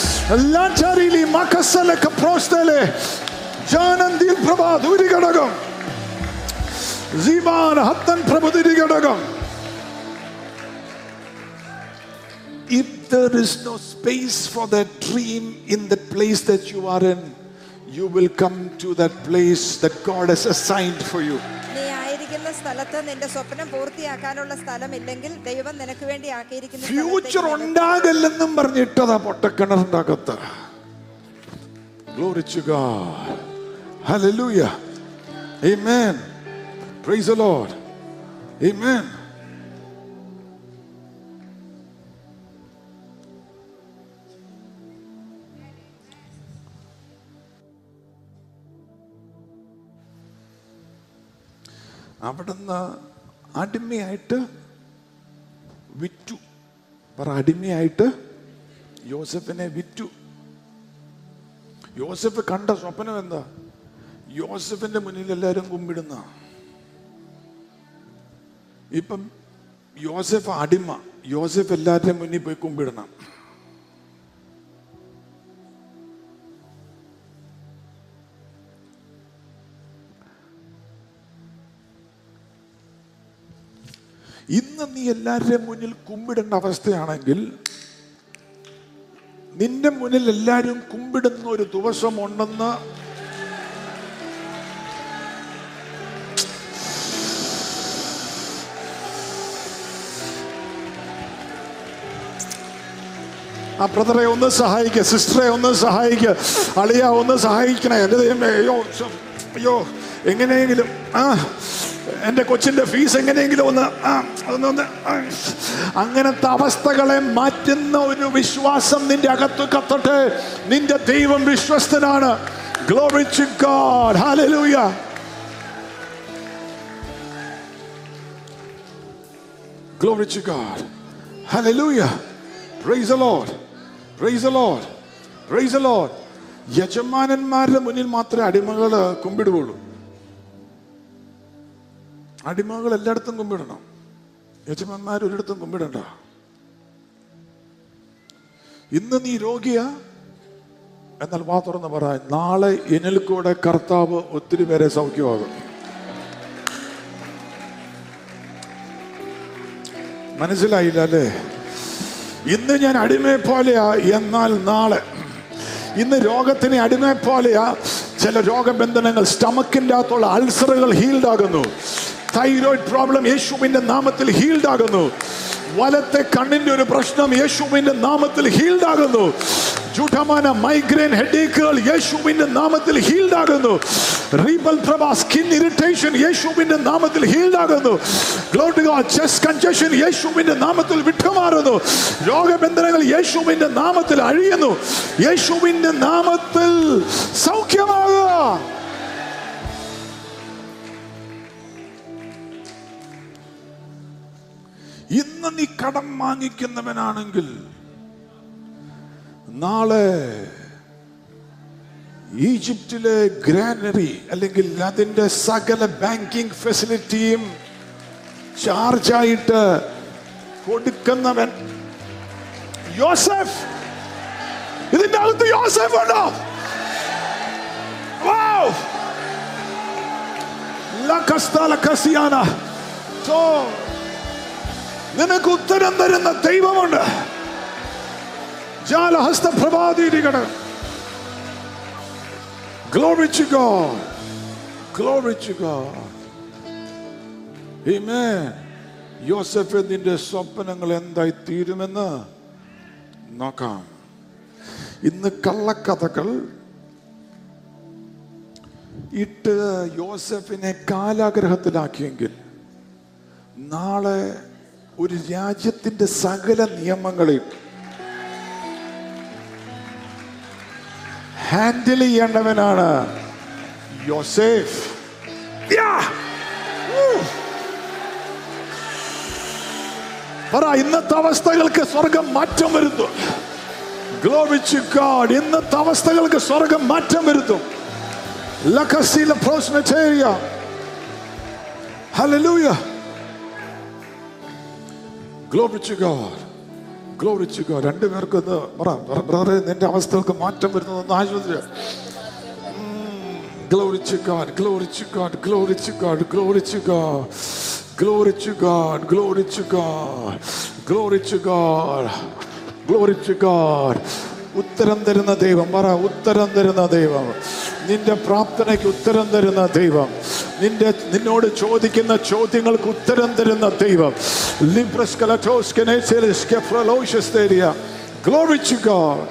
If there is no space for that dream in the place that you are in, you will come to that place that God has assigned for you. നീ ആയിരിക്കുന്ന സ്ഥലത്ത് നിന്റെ സ്വപ്നം പൂർത്തിയാക്കാനുള്ള സ്ഥലമില്ലെങ്കിൽ ദൈവം നിനക്ക് വേണ്ടി ആക്കിയിരിക്കുന്ന ഫ്യൂച്ചർ ഉണ്ടാകില്ലെന്നും പറഞ്ഞിട്ടതാ പൊട്ടക്കിണറിന്റെ അകത്ത്. Glory to God, hallelujah, amen, praise the Lord, amen. അവിടുന്ന് അടിമയായിട്ട് വിറ്റു. പറ, അടിമയായിട്ട് യോസഫിനെ വിറ്റു. യോസഫ് കണ്ട സ്വപ്നം എന്താ? യോസഫിന്റെ മുന്നിൽ എല്ലാവരും കുമ്പിടുന്ന. ഇപ്പം യോസഫ് അടിമ, യോസഫ് എല്ലാവരുടെയും മുന്നിൽ പോയി കുമ്പിടണം. ഇന്ന് നീ എല്ലാവരുടെയും മുന്നിൽ കുമ്പിടേണ്ട അവസ്ഥയാണെങ്കിൽ, നിന്റെ മുന്നിൽ എല്ലാവരും കുമ്പിടുന്ന ഒരു ദിവസം ഉണ്ടെന്ന് ആ ബ്രദറെ ഒന്ന് സഹായിക്കുക, സിസ്റ്ററെ ഒന്ന് സഹായിക്കുക, അളിയ ഒന്ന് സഹായിക്കണേ. എൻ്റെ ദൈവമേ, അയ്യോ എങ്ങനെയെങ്കിലും എൻ്റെ കൊച്ചിൻ്റെ ഫീസ് എങ്ങനെയെങ്കിലും ഒന്ന് അങ്ങനത്തെ അവസ്ഥകളെ മാറ്റുന്ന ഒരു വിശ്വാസം നിന്റെ അകത്ത് കത്തട്ടെ. നിന്റെ ദൈവം വിശ്വസ്തനാണ്. Glory to God, hallelujah. Glory to God, hallelujah, praise the Lord, praise the Lord, praise the Lord. യജമാനന്മാരുടെ മുന്നിൽ മാത്രമേ അടിമകൾ കുമ്പിടുകയുള്ളൂ. അടിമകൾ എല്ലായിടത്തും കുമ്പിടണം, യജമാന്മാർ ഒരിടത്തും കുമ്പിടണ്ട. ഇന്ന് നീ രോഗിയാ, എന്നാൽ വാ തുറന്ന് പറ, നാളെ എന്നിൽ കൂടെ കർത്താവ് ഒത്തിരി പേരെ സൗഖ്യമാകും. മനസ്സിലായില്ല അല്ലേ? ഇന്ന് ഞാൻ അടിമയെ പോലെയാ, എന്നാൽ നാളെ. ഇന്ന് രോഗത്തിന് അടിമയെ പോലെയാ. ചില രോഗബന്ധനങ്ങൾ, സ്റ്റമക്കിന്റെ അകത്തുള്ള അൾസറുകൾ ഹീൽഡ് ആകുന്നു. തൈറോയിഡ് പ്രോബ്ലം യേശുവിന്റെ നാമത്തിൽ ഹീൽഡ് ആകുന്നു. വലത്തെ കണ്ണിന്റെ ഒരു പ്രശ്നം യേശുവിന്റെ നാമത്തിൽ ഹീൽഡ് ആകുന്നു. ജുഡമാന മൈഗ്രെയിൻ ഹെഡേക്കുകൾ യേശുവിന്റെ നാമത്തിൽ ഹീൽഡ് ആകുന്നു. റീബൽ പ്രഭ സ്കിൻ ഇറിറ്റേഷൻ യേശുവിന്റെ നാമത്തിൽ ഹീൽഡ് ആകുന്നു. Glory to God. Chest congestion യേശുവിന്റെ നാമത്തിൽ വിട്ടുമാറുന്നു. രോഗബന്ധനങ്ങൾ യേശുവിന്റെ നാമത്തിൽ അഴിയുന്നു. യേശുവിന്റെ നാമത്തിൽ സൗഖ്യമാകുക. ഇന്ന് നീ കടം വാങ്ങിക്കുന്നവനാണെങ്കിൽ നാളെ ഈജിപ്തിലെ ഗ്രാനറി അല്ലെങ്കിൽ അതിന്റെ സകല ബാങ്കിങ് ഫെസിലിറ്റിയും ചാർജായിട്ട് കൊടുക്കുന്നവൻ യോസഫ്. ഇതിന്റെ അകത്ത് യോസഫ് ഉണ്ടോ? നിനക്ക് ഉത്തരം തരുന്ന ദൈവമുണ്ട്. Glory to God. Glory to God. Amen. യോസഫ്, നിന്റെ സ്വപ്നങ്ങൾ എന്തായി തീരുമെന്ന് നോക്കാം. ഇന്ന് കള്ളക്കഥകൾ ഇട്ട് യോസഫിനെ കാലാഗ്രഹത്തിലാക്കിയെങ്കിൽ നാളെ ഒരു രാജ്യത്തിന്റെ സകല നിയമങ്ങളെയും ഹാൻഡിൽ ചെയ്യേണ്ടവനാണ് യോസേഫ്. പറ, ഇന്നത്തെ അവസ്ഥകൾക്ക് സ്വർഗം മാറ്റം വരുത്തും. Glory to God. ഇന്നത്തെ അവസ്ഥകൾക്ക് സ്വർഗം മാറ്റം വരുത്തും. ലക്കസില പ്രോസ്മെറ്റേരിയ. Hallelujah. Glory to God. Glory to God. രണ്ടുപേർക്ക് ഒന്ന് പറ, ബ്രദറെ, നിന്റെ അവസ്ഥകൾക്ക് മാറ്റം വരുന്നതെന്ന് ആശ്വസിക്കുക. Glory to God. Glory to God. Glory to God. Glory to God. Glory to God. Glory to God. Glory to God. Glory to God. ഉത്തരം തരുന്ന ദൈവം. പറ, ഉത്തരം തരുന്ന ദൈവം. നിന്റെ പ്രാർത്ഥനയ്ക്ക് ഉത്തരം തരുന്ന ദൈവം. നിന്നോട് ചോദിക്കുന്ന ചോദ്യങ്ങൾക്ക് ഉത്തരം തരുന്ന ദൈവം. Glory to God.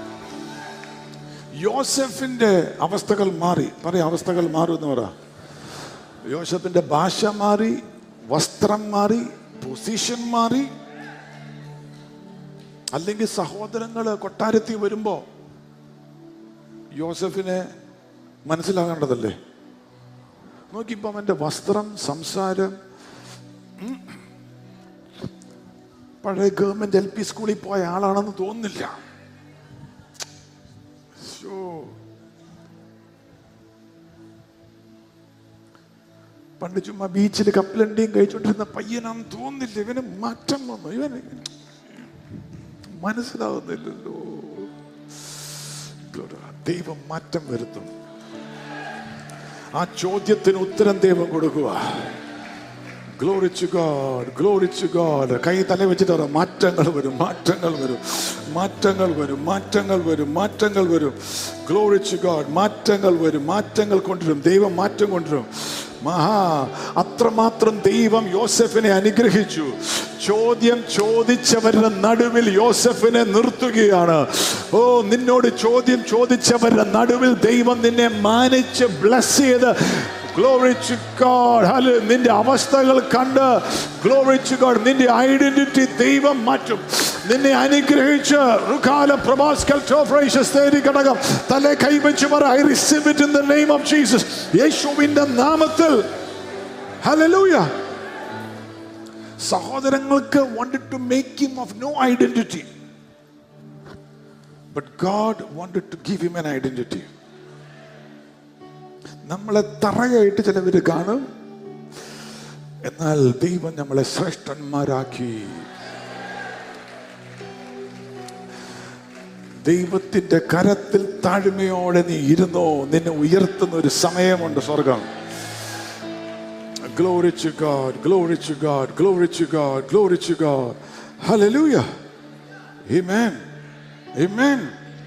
യോസഫിന്റെ അവസ്ഥകൾ മാറി. പറയാ, അവസ്ഥകൾ മാറും എന്ന് പറ. യോസഫിന്റെ ഭാഷ മാറി, വസ്ത്രം മാറി, പൊസിഷൻ മാറി. അല്ലെങ്കിൽ സഹോദരങ്ങള് കൊട്ടാരത്തിൽ വരുമ്പോ യോസഫിനെ മനസ്സിലാകേണ്ടതല്ലേ? നോക്കിപ്പോ അവന്റെ വസ്ത്രം, സംസാരം. പഴയ ഗവൺമെന്റ് LP സ്കൂളിൽ പോയ ആളാണെന്ന് തോന്നുന്നില്ല. പണ്ട് ചുമ്മാ ബീച്ചിൽ കപ്പലണ്ടിയും കഴിച്ചോണ്ടിരുന്ന പയ്യനാന്ന് തോന്നുന്നില്ല. ഇവന് മാറ്റം വന്നു. ഇവന് മനസ്സിലാവുന്നില്ലല്ലോ. ദൈവം മാറ്റം വരുത്തും. ആ ചോദ്യത്തിന് ഉത്തരം ദൈവം കൊടുക്കുക. Glory to God. Glory to God. കൈ തല വെച്ചിട്ട് മാറ്റങ്ങൾ വരും, മാറ്റങ്ങൾ വരും, മാറ്റങ്ങൾ വരും, മാറ്റങ്ങൾ വരും, മാറ്റങ്ങൾ വരും. Glory to God. മാറ്റങ്ങൾ വരും, മാറ്റങ്ങൾ കൊണ്ടുവരും. ദൈവം മാറ്റം കൊണ്ടുവരും. അത്രമാത്രം ദൈവം യോസഫിനെ അനുഗ്രഹിച്ചു. ചോദ്യം ചോദിച്ചവരുടെ നടുവിൽ യോസഫിനെ നിർത്തുകയാണ്. ഓ, നിന്നോട് ചോദ്യം ചോദിച്ചവരുടെ നടുവിൽ ദൈവം നിന്നെ മാനിച്ച് ബ്ലസ് ചെയ്ത്. Glory to God. Hallelujah. നിന്റെ അവസ്ഥകൾ കണ്ട് Glory to God. നിന്റെ ഐഡന്റിറ്റി ദൈവം മാറ്റും. നിന്നെ അനുഗ്രഹിച്ച് റുകാല പ്രഭാസ്കൽ ടോഫ്രൈഷസ് തേരി ഘടകം തലേ കൈവച്ച് പറ, I receive it in the name of Jesus. യേശുവിന്റെ നാമത്തിൽ. Hallelujah. സഹോദരങ്ങൾക്ക് wanted to make him of no identity, but God wanted to give him an identity. നമ്മളെ തറയായിട്ട് ചിലവര് കാണും, എന്നാൽ ദൈവം നമ്മളെ ശ്രേഷ്ഠന്മാരാക്കി. ദൈവത്തിന്റെ കരത്തിൽ താഴ്മയോടെ നീ ഇരുന്നോ. നിന്നെ ഉയർത്തുന്ന ഒരു സമയമുണ്ട് സ്വർഗം. Glory to God, glory to God, glory to God, glory to God. Hallelujah. Amen. Amen.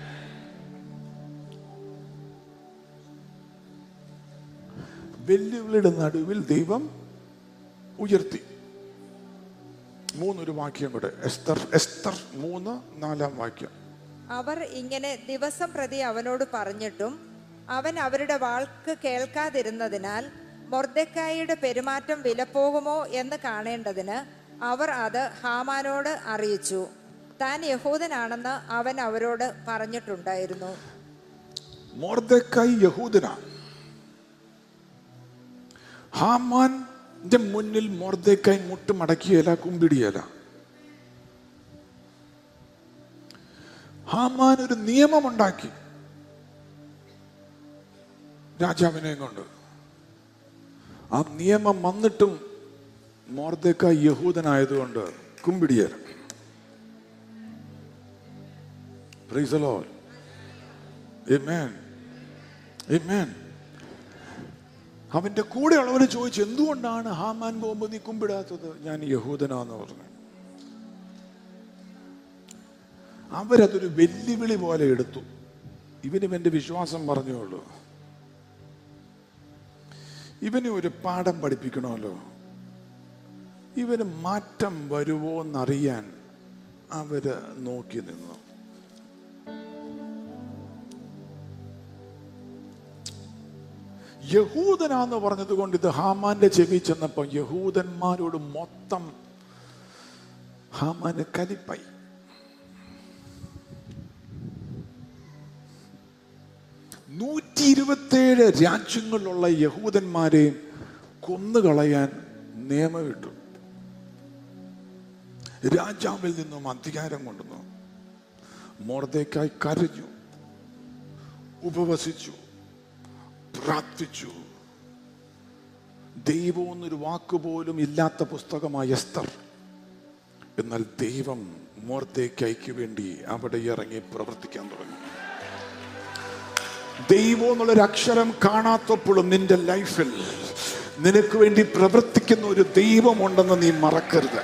വെല്ലുവിളിയുടെ നടുവിൽ ദൈവം ഉയർത്തി. മൂന്നൊരു വാക്യം കൂടെ. എസ്തർ 3:4 വാക്യം. അവർ ഇങ്ങനെ ദിവസം പ്രതി അവനോട് പറഞ്ഞിട്ടും അവൻ അവരുടെ വാക്ക് കേൾക്കാതിരുന്നതിനാൽ മൊർദെഖായിയുടെ പെരുമാറ്റം വിലപ്പോകുമോ എന്ന് കാണേണ്ടതിന് അവർ അത് ഹാമാനോട് അറിയിച്ചു. താൻ യഹൂദനാണെന്ന് അവൻ അവരോട് പറഞ്ഞിട്ടുണ്ടായിരുന്നു. മൊർദെഖായി യഹൂദനാണ്. ഹാമാന്റെ മുന്നിൽ മൊർദെഖായി മുട്ട് മടക്കിയല്ല, കുമ്പിടിയല്ല. ഹാമാൻ ഒരു നിയമമുണ്ടാക്കി രാജാവിനെ കൊണ്ട്. ആ നിയമം വന്നിട്ടും Mordecai യഹൂദനായതുകൊണ്ട് കുമ്പിടിയല്ല. Praise the Lord. Amen. Amen. അവന്റെ കൂടെ ഉള്ളവര് ചോദിച്ചു, എന്തുകൊണ്ടാണ് ഹാമാൻ പോകുമ്പോ നീ കുമ്പിടാത്തത്? ഞാൻ യഹൂദനാന്ന് പറഞ്ഞു. അവരതൊരു വെല്ലുവിളി പോലെ എടുത്തു. ഇവനും എന്റെ വിശ്വാസം പറഞ്ഞോളൂ. ഇവന് ഒരു പാഠം പഠിപ്പിക്കണമല്ലോ. ഇവന് മാറ്റം വരുമോ എന്നറിയാൻ അവര് നോക്കി നിന്നു. യഹൂദനാന്ന് പറഞ്ഞത് കൊണ്ട് ഇത് ഹാമാന്റെ ചെവി ചെന്നപ്പോ യഹൂദന്മാരോട് മൊത്തം ഹാമാന് കലിപ്പായി. നൂറ്റി 127 രാജ്യങ്ങളിലുള്ള യഹൂദന്മാരെയും കൊന്നുകളയാൻ നിയമമിട്ടു. രാജാവിൽ നിന്നും അധികാരം കൊണ്ടുവന്നു. മൊർദെഖായി കരഞ്ഞു, ഉപവസിച്ചു, പ്രാർത്ഥിച്ചു. ദൈവം എന്നൊരു വാക്കുപോലും ഇല്ലാത്ത പുസ്തകമായ എസ്തർ. എന്നാൽ ദൈവം മൊർദെഖായിക്ക് വേണ്ടി അവിടെ ഇറങ്ങി പ്രവർത്തിക്കാൻ തുടങ്ങി. ദൈവം എന്നുള്ളൊരു അക്ഷരം കാണാത്തപ്പോഴും നിന്റെ ലൈഫിൽ നിനക്ക് വേണ്ടി പ്രവർത്തിക്കുന്ന ഒരു ദൈവമുണ്ടെന്ന് നീ മറക്കരുത്.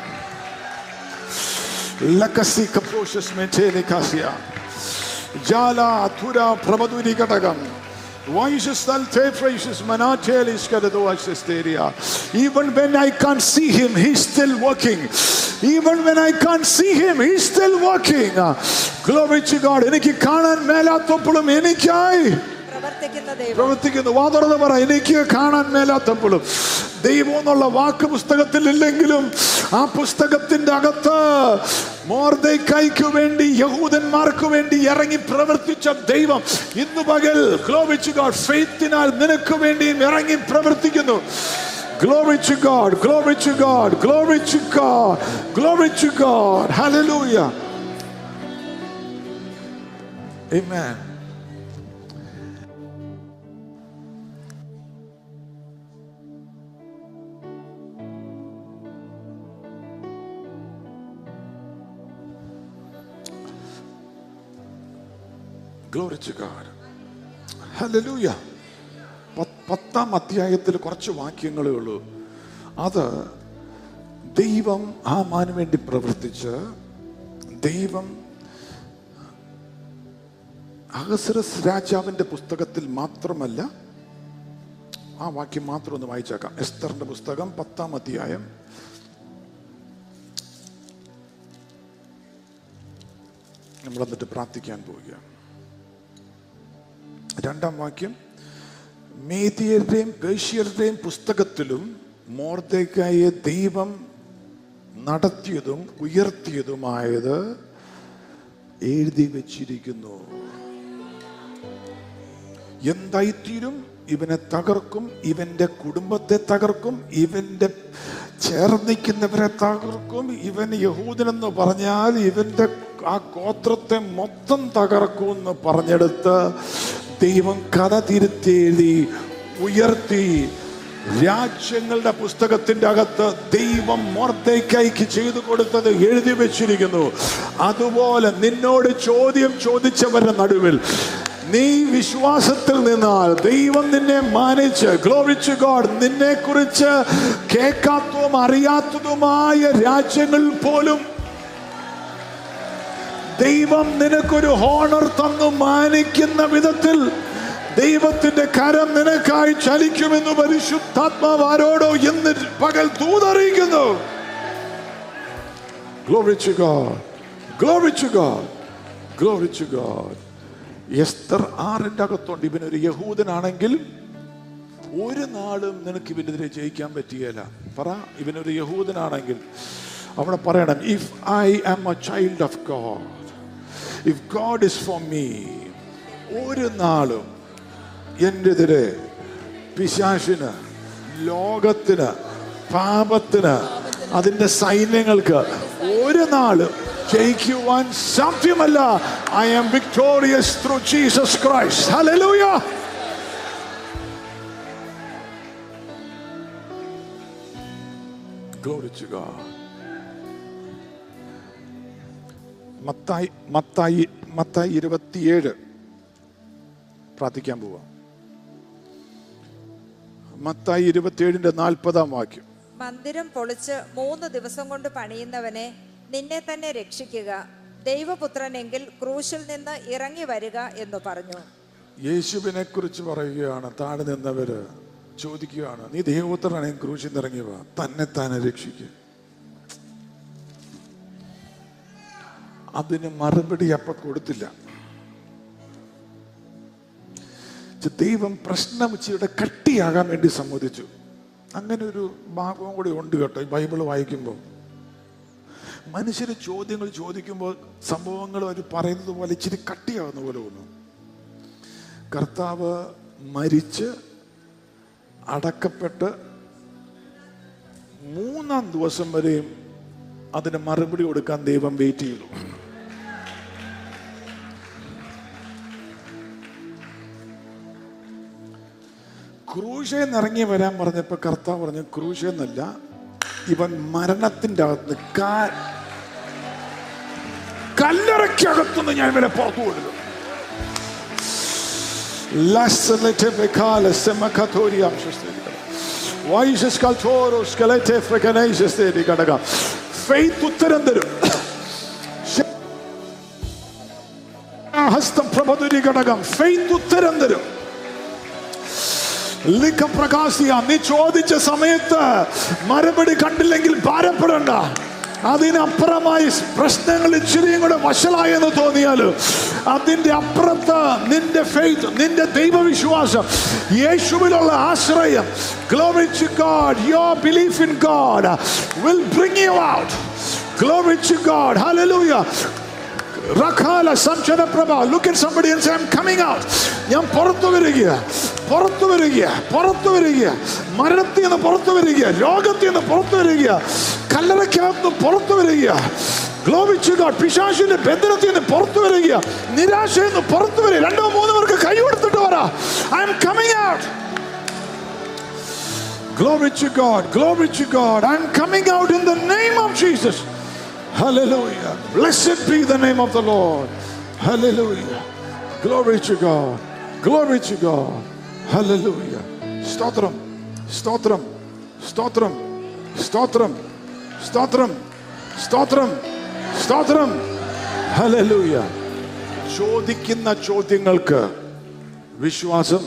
Even when I can't see him, he's still working. Even when I can't see him, he's still working. Glory to God. എനിക്ക് കാണാൻ മേലാത്തപ്പോഴും എനിക്കായി പ്രവർത്തിക്കുന്നു. വാതുറന്ന് പറ, എനിക്ക് കാണാൻ മേലാത്തപ്പോഴും. ദൈവം എന്നുള്ള വാക്ക് പുസ്തകത്തിൽ ഇല്ലെങ്കിലും ആ പുസ്തകത്തിന്റെ അകത്ത് മൊർദെഖായിക്ക് വേണ്ടി, യഹൂദന്മാർക്ക് വേണ്ടി ഇറങ്ങി പ്രവർത്തിച്ച ദൈവം ഇന്ന് പകൽ Glory to God, ഫെയ്ത്തിനാൽ നിനക്ക് വേണ്ടിയും ഇറങ്ങി പ്രവർത്തിക്കുന്നു. Glory to God, glory to God, glory to God, glory to God. Hallelujah. Amen. Glory to God. Hallelujah. 10ാം അധ്യായത്തിൽ കുറച്ച് വാക്യങ്ങളേ ഉള്ളൂ. അത് ദൈവം ഹാമാന് വേണ്ടി പ്രവർത്തിച്ച് ദൈവം അഹസ്വേരോസ് രാജാവിന്റെ പുസ്തകത്തിൽ മാത്രമല്ല, ആ വാക്യം മാത്രം ഒന്ന് വായിച്ചേക്കാം. എസ്തറിന്റെ പുസ്തകം 10ാം അധ്യായം നമ്മൾ എന്നിട്ട് പ്രാർത്ഥിക്കാൻ പോവുകയാണ്. 2ാം വാക്യം. മേദ്യരുടെയും പേർഷ്യരുടെയും പുസ്തകത്തിലും മൊർദെഖായിയെ ദൈവം നടത്തിയതും ഉയർത്തിയതുമായത് എഴുതി വച്ചിരിക്കുന്നു. എന്തായിത്തീരും? ഇവനെ തകർക്കും, ഇവന്റെ കുടുംബത്തെ തകർക്കും, ഇവന്റെ ചേർന്നിരിക്കുന്നവരെ തകർക്കും. ഇവൻ യഹൂദനെന്ന് പറഞ്ഞാൽ ഇവന്റെ ആ ഗോത്രത്തെ മൊത്തം തകർക്കും എന്ന് പറഞ്ഞെടുത്ത് ദൈവം കഥ തിരുത്തി എഴുതി ഉയർത്തി. രാജ്യങ്ങളുടെ പുസ്തകത്തിന്റെ അകത്ത് ദൈവം മൊർദെഖായിക്ക് ചെയ്തു കൊടുത്തത് എഴുതി വെച്ചിരിക്കുന്നു. അതുപോലെ നിന്നോട് ചോദ്യം ചോദിച്ചവരുടെ നടുവിൽ നീ വിശ്വാസത്തിൽ നിന്നാൽ ദൈവം നിന്നെ മാനിച്ച്, ഗ്ലോറി ടു ഗോഡ്, നിന്നെ കുറിച്ച് കേൾക്കാത്തതും അറിയാത്തതുമായ രാജ്യങ്ങളിൽ പോലും ദൈവം നിനക്കൊരു ഹോണർ തന്നു മാനിക്കുന്ന വിധത്തിൽ ദൈവത്തിന്റെ കരം നിനക്കായി ചലിക്കുമെന്ന് പരിശുദ്ധാത്മാവ് ആരോടോ ഇന്ന് പകൽ ദൂതറിയിക്കുന്നു. Glory to God, glory to God, glory to God. Esther 6 അകത്തുണ്ട്. ഇവനൊരു യഹൂദനാണെങ്കിൽ ഒരു നാളും നിനക്ക് ഇവനെതിരെ ജയിക്കാൻ പറ്റിയല്ല. പറ, ഇവനൊരു യഹൂദനാണെങ്കിൽ അവിടെ പറയണം, if I am a child of God, if God is for me, ഒരു നാളും എൻ്റെ എതിരെ പിശാചിന്, ലോകത്തിന്, പാപത്തിന്, അതിൻ്റെ സൈന്യങ്ങൾക്ക് ഒരു നാളും ജയിക്കുവാൻ സാധ്യമല്ല. I am victorious through Jesus Christ. Hallelujah. Glory to God. Mathai 27 പ്രാർത്ഥിക്കാൻ പോവാം. മത്തായി 27:40 വാക്യം. മന്ദിരം പൊളിച്ച് 3 ദിവസം കൊണ്ട് പണിയുന്നവനെ, നിന്നെ തന്നെ രക്ഷിക്കുക. ദൈവപുത്രനെങ്കിൽ ക്രൂശിൽ നിന്ന് ഇറങ്ങി വരിക എന്ന് പറഞ്ഞു. യേശുവിനെ കുറിച്ച് പറയുകയാണ്. താഴെ നിന്നവര് ചോദിക്കുകയാണ്, നീ ദൈവപുത്രനാണെങ്കിൽ ക്രൂശിൽ നിന്ന് ഇറങ്ങി വാ, തന്നെ താനെ രക്ഷിക്കുക. അതിന് മറുപടി അപ്പൊ കൊടുത്തില്ല. ദൈവം പ്രശ്നം ഇച്ചിരിയുടെ കട്ടിയാകാൻ വേണ്ടി സമ്മതിച്ചു. അങ്ങനെ ഒരു ഭാഗവും കൂടി ഉണ്ട് കേട്ടോ ഈ ബൈബിൾ വായിക്കുമ്പോൾ. മനുഷ്യര് ചോദ്യങ്ങൾ ചോദിക്കുമ്പോൾ സംഭവങ്ങൾ അവർ പറയുന്നത് പോലെ ഇച്ചിരി കട്ടിയാവുന്ന പോലെ തോന്നും. കർത്താവ് മരിച്ച് അടക്കപ്പെട്ട് 3-ാം ദിവസം വരെയും അതിന് മറുപടി കൊടുക്കാൻ ദൈവം വെയിറ്റ് ചെയ്തു. ക്രൂശേന്ന് ഇറങ്ങി വരാൻ പറഞ്ഞപ്പോ കർത്താവ് പറഞ്ഞു, ക്രൂശേന്നല്ല, ഇവൻ മരണത്തിന്റെ അകത്ത് കല്ലറയ്ക്കകത്തുനിന്ന് ഞാൻ ഇവനെ പുറത്തു കൊടുക്കും. ഫെയ്ത്ത് ഉത്തരം തരും. ഹസ്തം പ്രഭതുരി ഘടകം ഫെയ്ത്ത് ഉത്തരം തരും. നീ ചോദിച്ച സമയത്ത് മറുപടി കണ്ടില്ലെങ്കിൽ ഭാരപ്പെടണ്ട. അതിനപ്പുറമായി പ്രശ്നങ്ങൾ ഇച്ചിരിയും കൂടെ വഷളായെന്ന് തോന്നിയാലും അതിന്റെ അപ്പുറത്ത് നിന്റെ ഫെയ്ത്ത്, നിന്റെ ദൈവവിശ്വാസം, യേശുവിലുള്ള ആശ്രയം, glory to God, your belief in God will bring you out. Glory to God, hallelujah. Rakhala Samchana Prabha, look at somebody and say, I'm coming out. ഞാൻ പുറത്തു വരിക, പുറത്തു വരിക, പുറത്തു വരിക, മരണത്തിൽ നിന്ന് പുറത്തു വരിക, രോഗത്തിൽ നിന്ന് പുറത്തു വരിക, കല്ലറയ്ക്കകത്ത് പുറത്തു വരിക. Glory to God, പിശാചിന്റെ ബന്ധനത്തിൽ നിന്ന് പുറത്തു വരിക, നിരാശയിൽ നിന്ന് പുറത്തു വരിക. 2-3 പേർക്ക് കൈ കൊടുത്തിട്ട് പറ, I am coming out. Glory to God, glory to God, I am coming out in the name of Jesus. Hallelujah. Blessed be the name of the Lord. Hallelujah. Glory to God. Glory to God. Hallelujah. Stotram. Stotram. Stotram. Stotram. Stotram. Stotram. Stotram. Hallelujah. ചോദിക്കുന്ന ചോദ്യങ്ങൾക്ക് വിശ്വാസം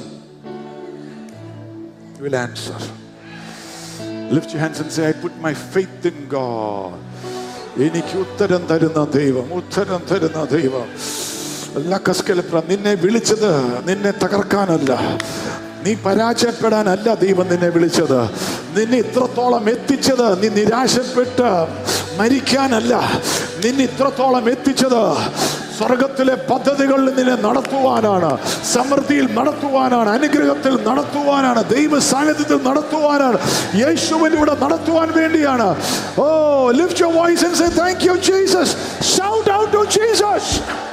will answer. Lift your hands and say, I put my faith in God. എനിക്ക് ഉത്തരം തരുന്ന ദൈവം, ഉത്തരം തരുന്ന ദൈവം. നിന്നെ വിളിച്ചത് നിന്നെ തകർക്കാനല്ല, നീ പരാജയപ്പെടാനല്ല ദൈവം നിന്നെ വിളിച്ചത്. നിന്നെ ഇത്രത്തോളം എത്തിച്ചത് നീ നിരാശപ്പെട്ട് മരിക്കാനല്ല. നിന്നെ ഇത്രത്തോളം എത്തിച്ചത് സ്വർഗത്തിലെ പദ്ധതികളിൽ നിന്നെ നടത്തുവാനാണ്, സമൃദ്ധിയിൽ നടത്തുവാനാണ്, അനുഗ്രഹത്തിൽ നടത്തുവാനാണ്, ദൈവ സാന്നിധ്യത്തിൽ നടത്തുവാനാണ്, യേശുവിലൂടെ നടത്തുവാൻ വേണ്ടിയാണ്. Oh, lift your voice and say, thank you, Jesus. Shout out to Jesus.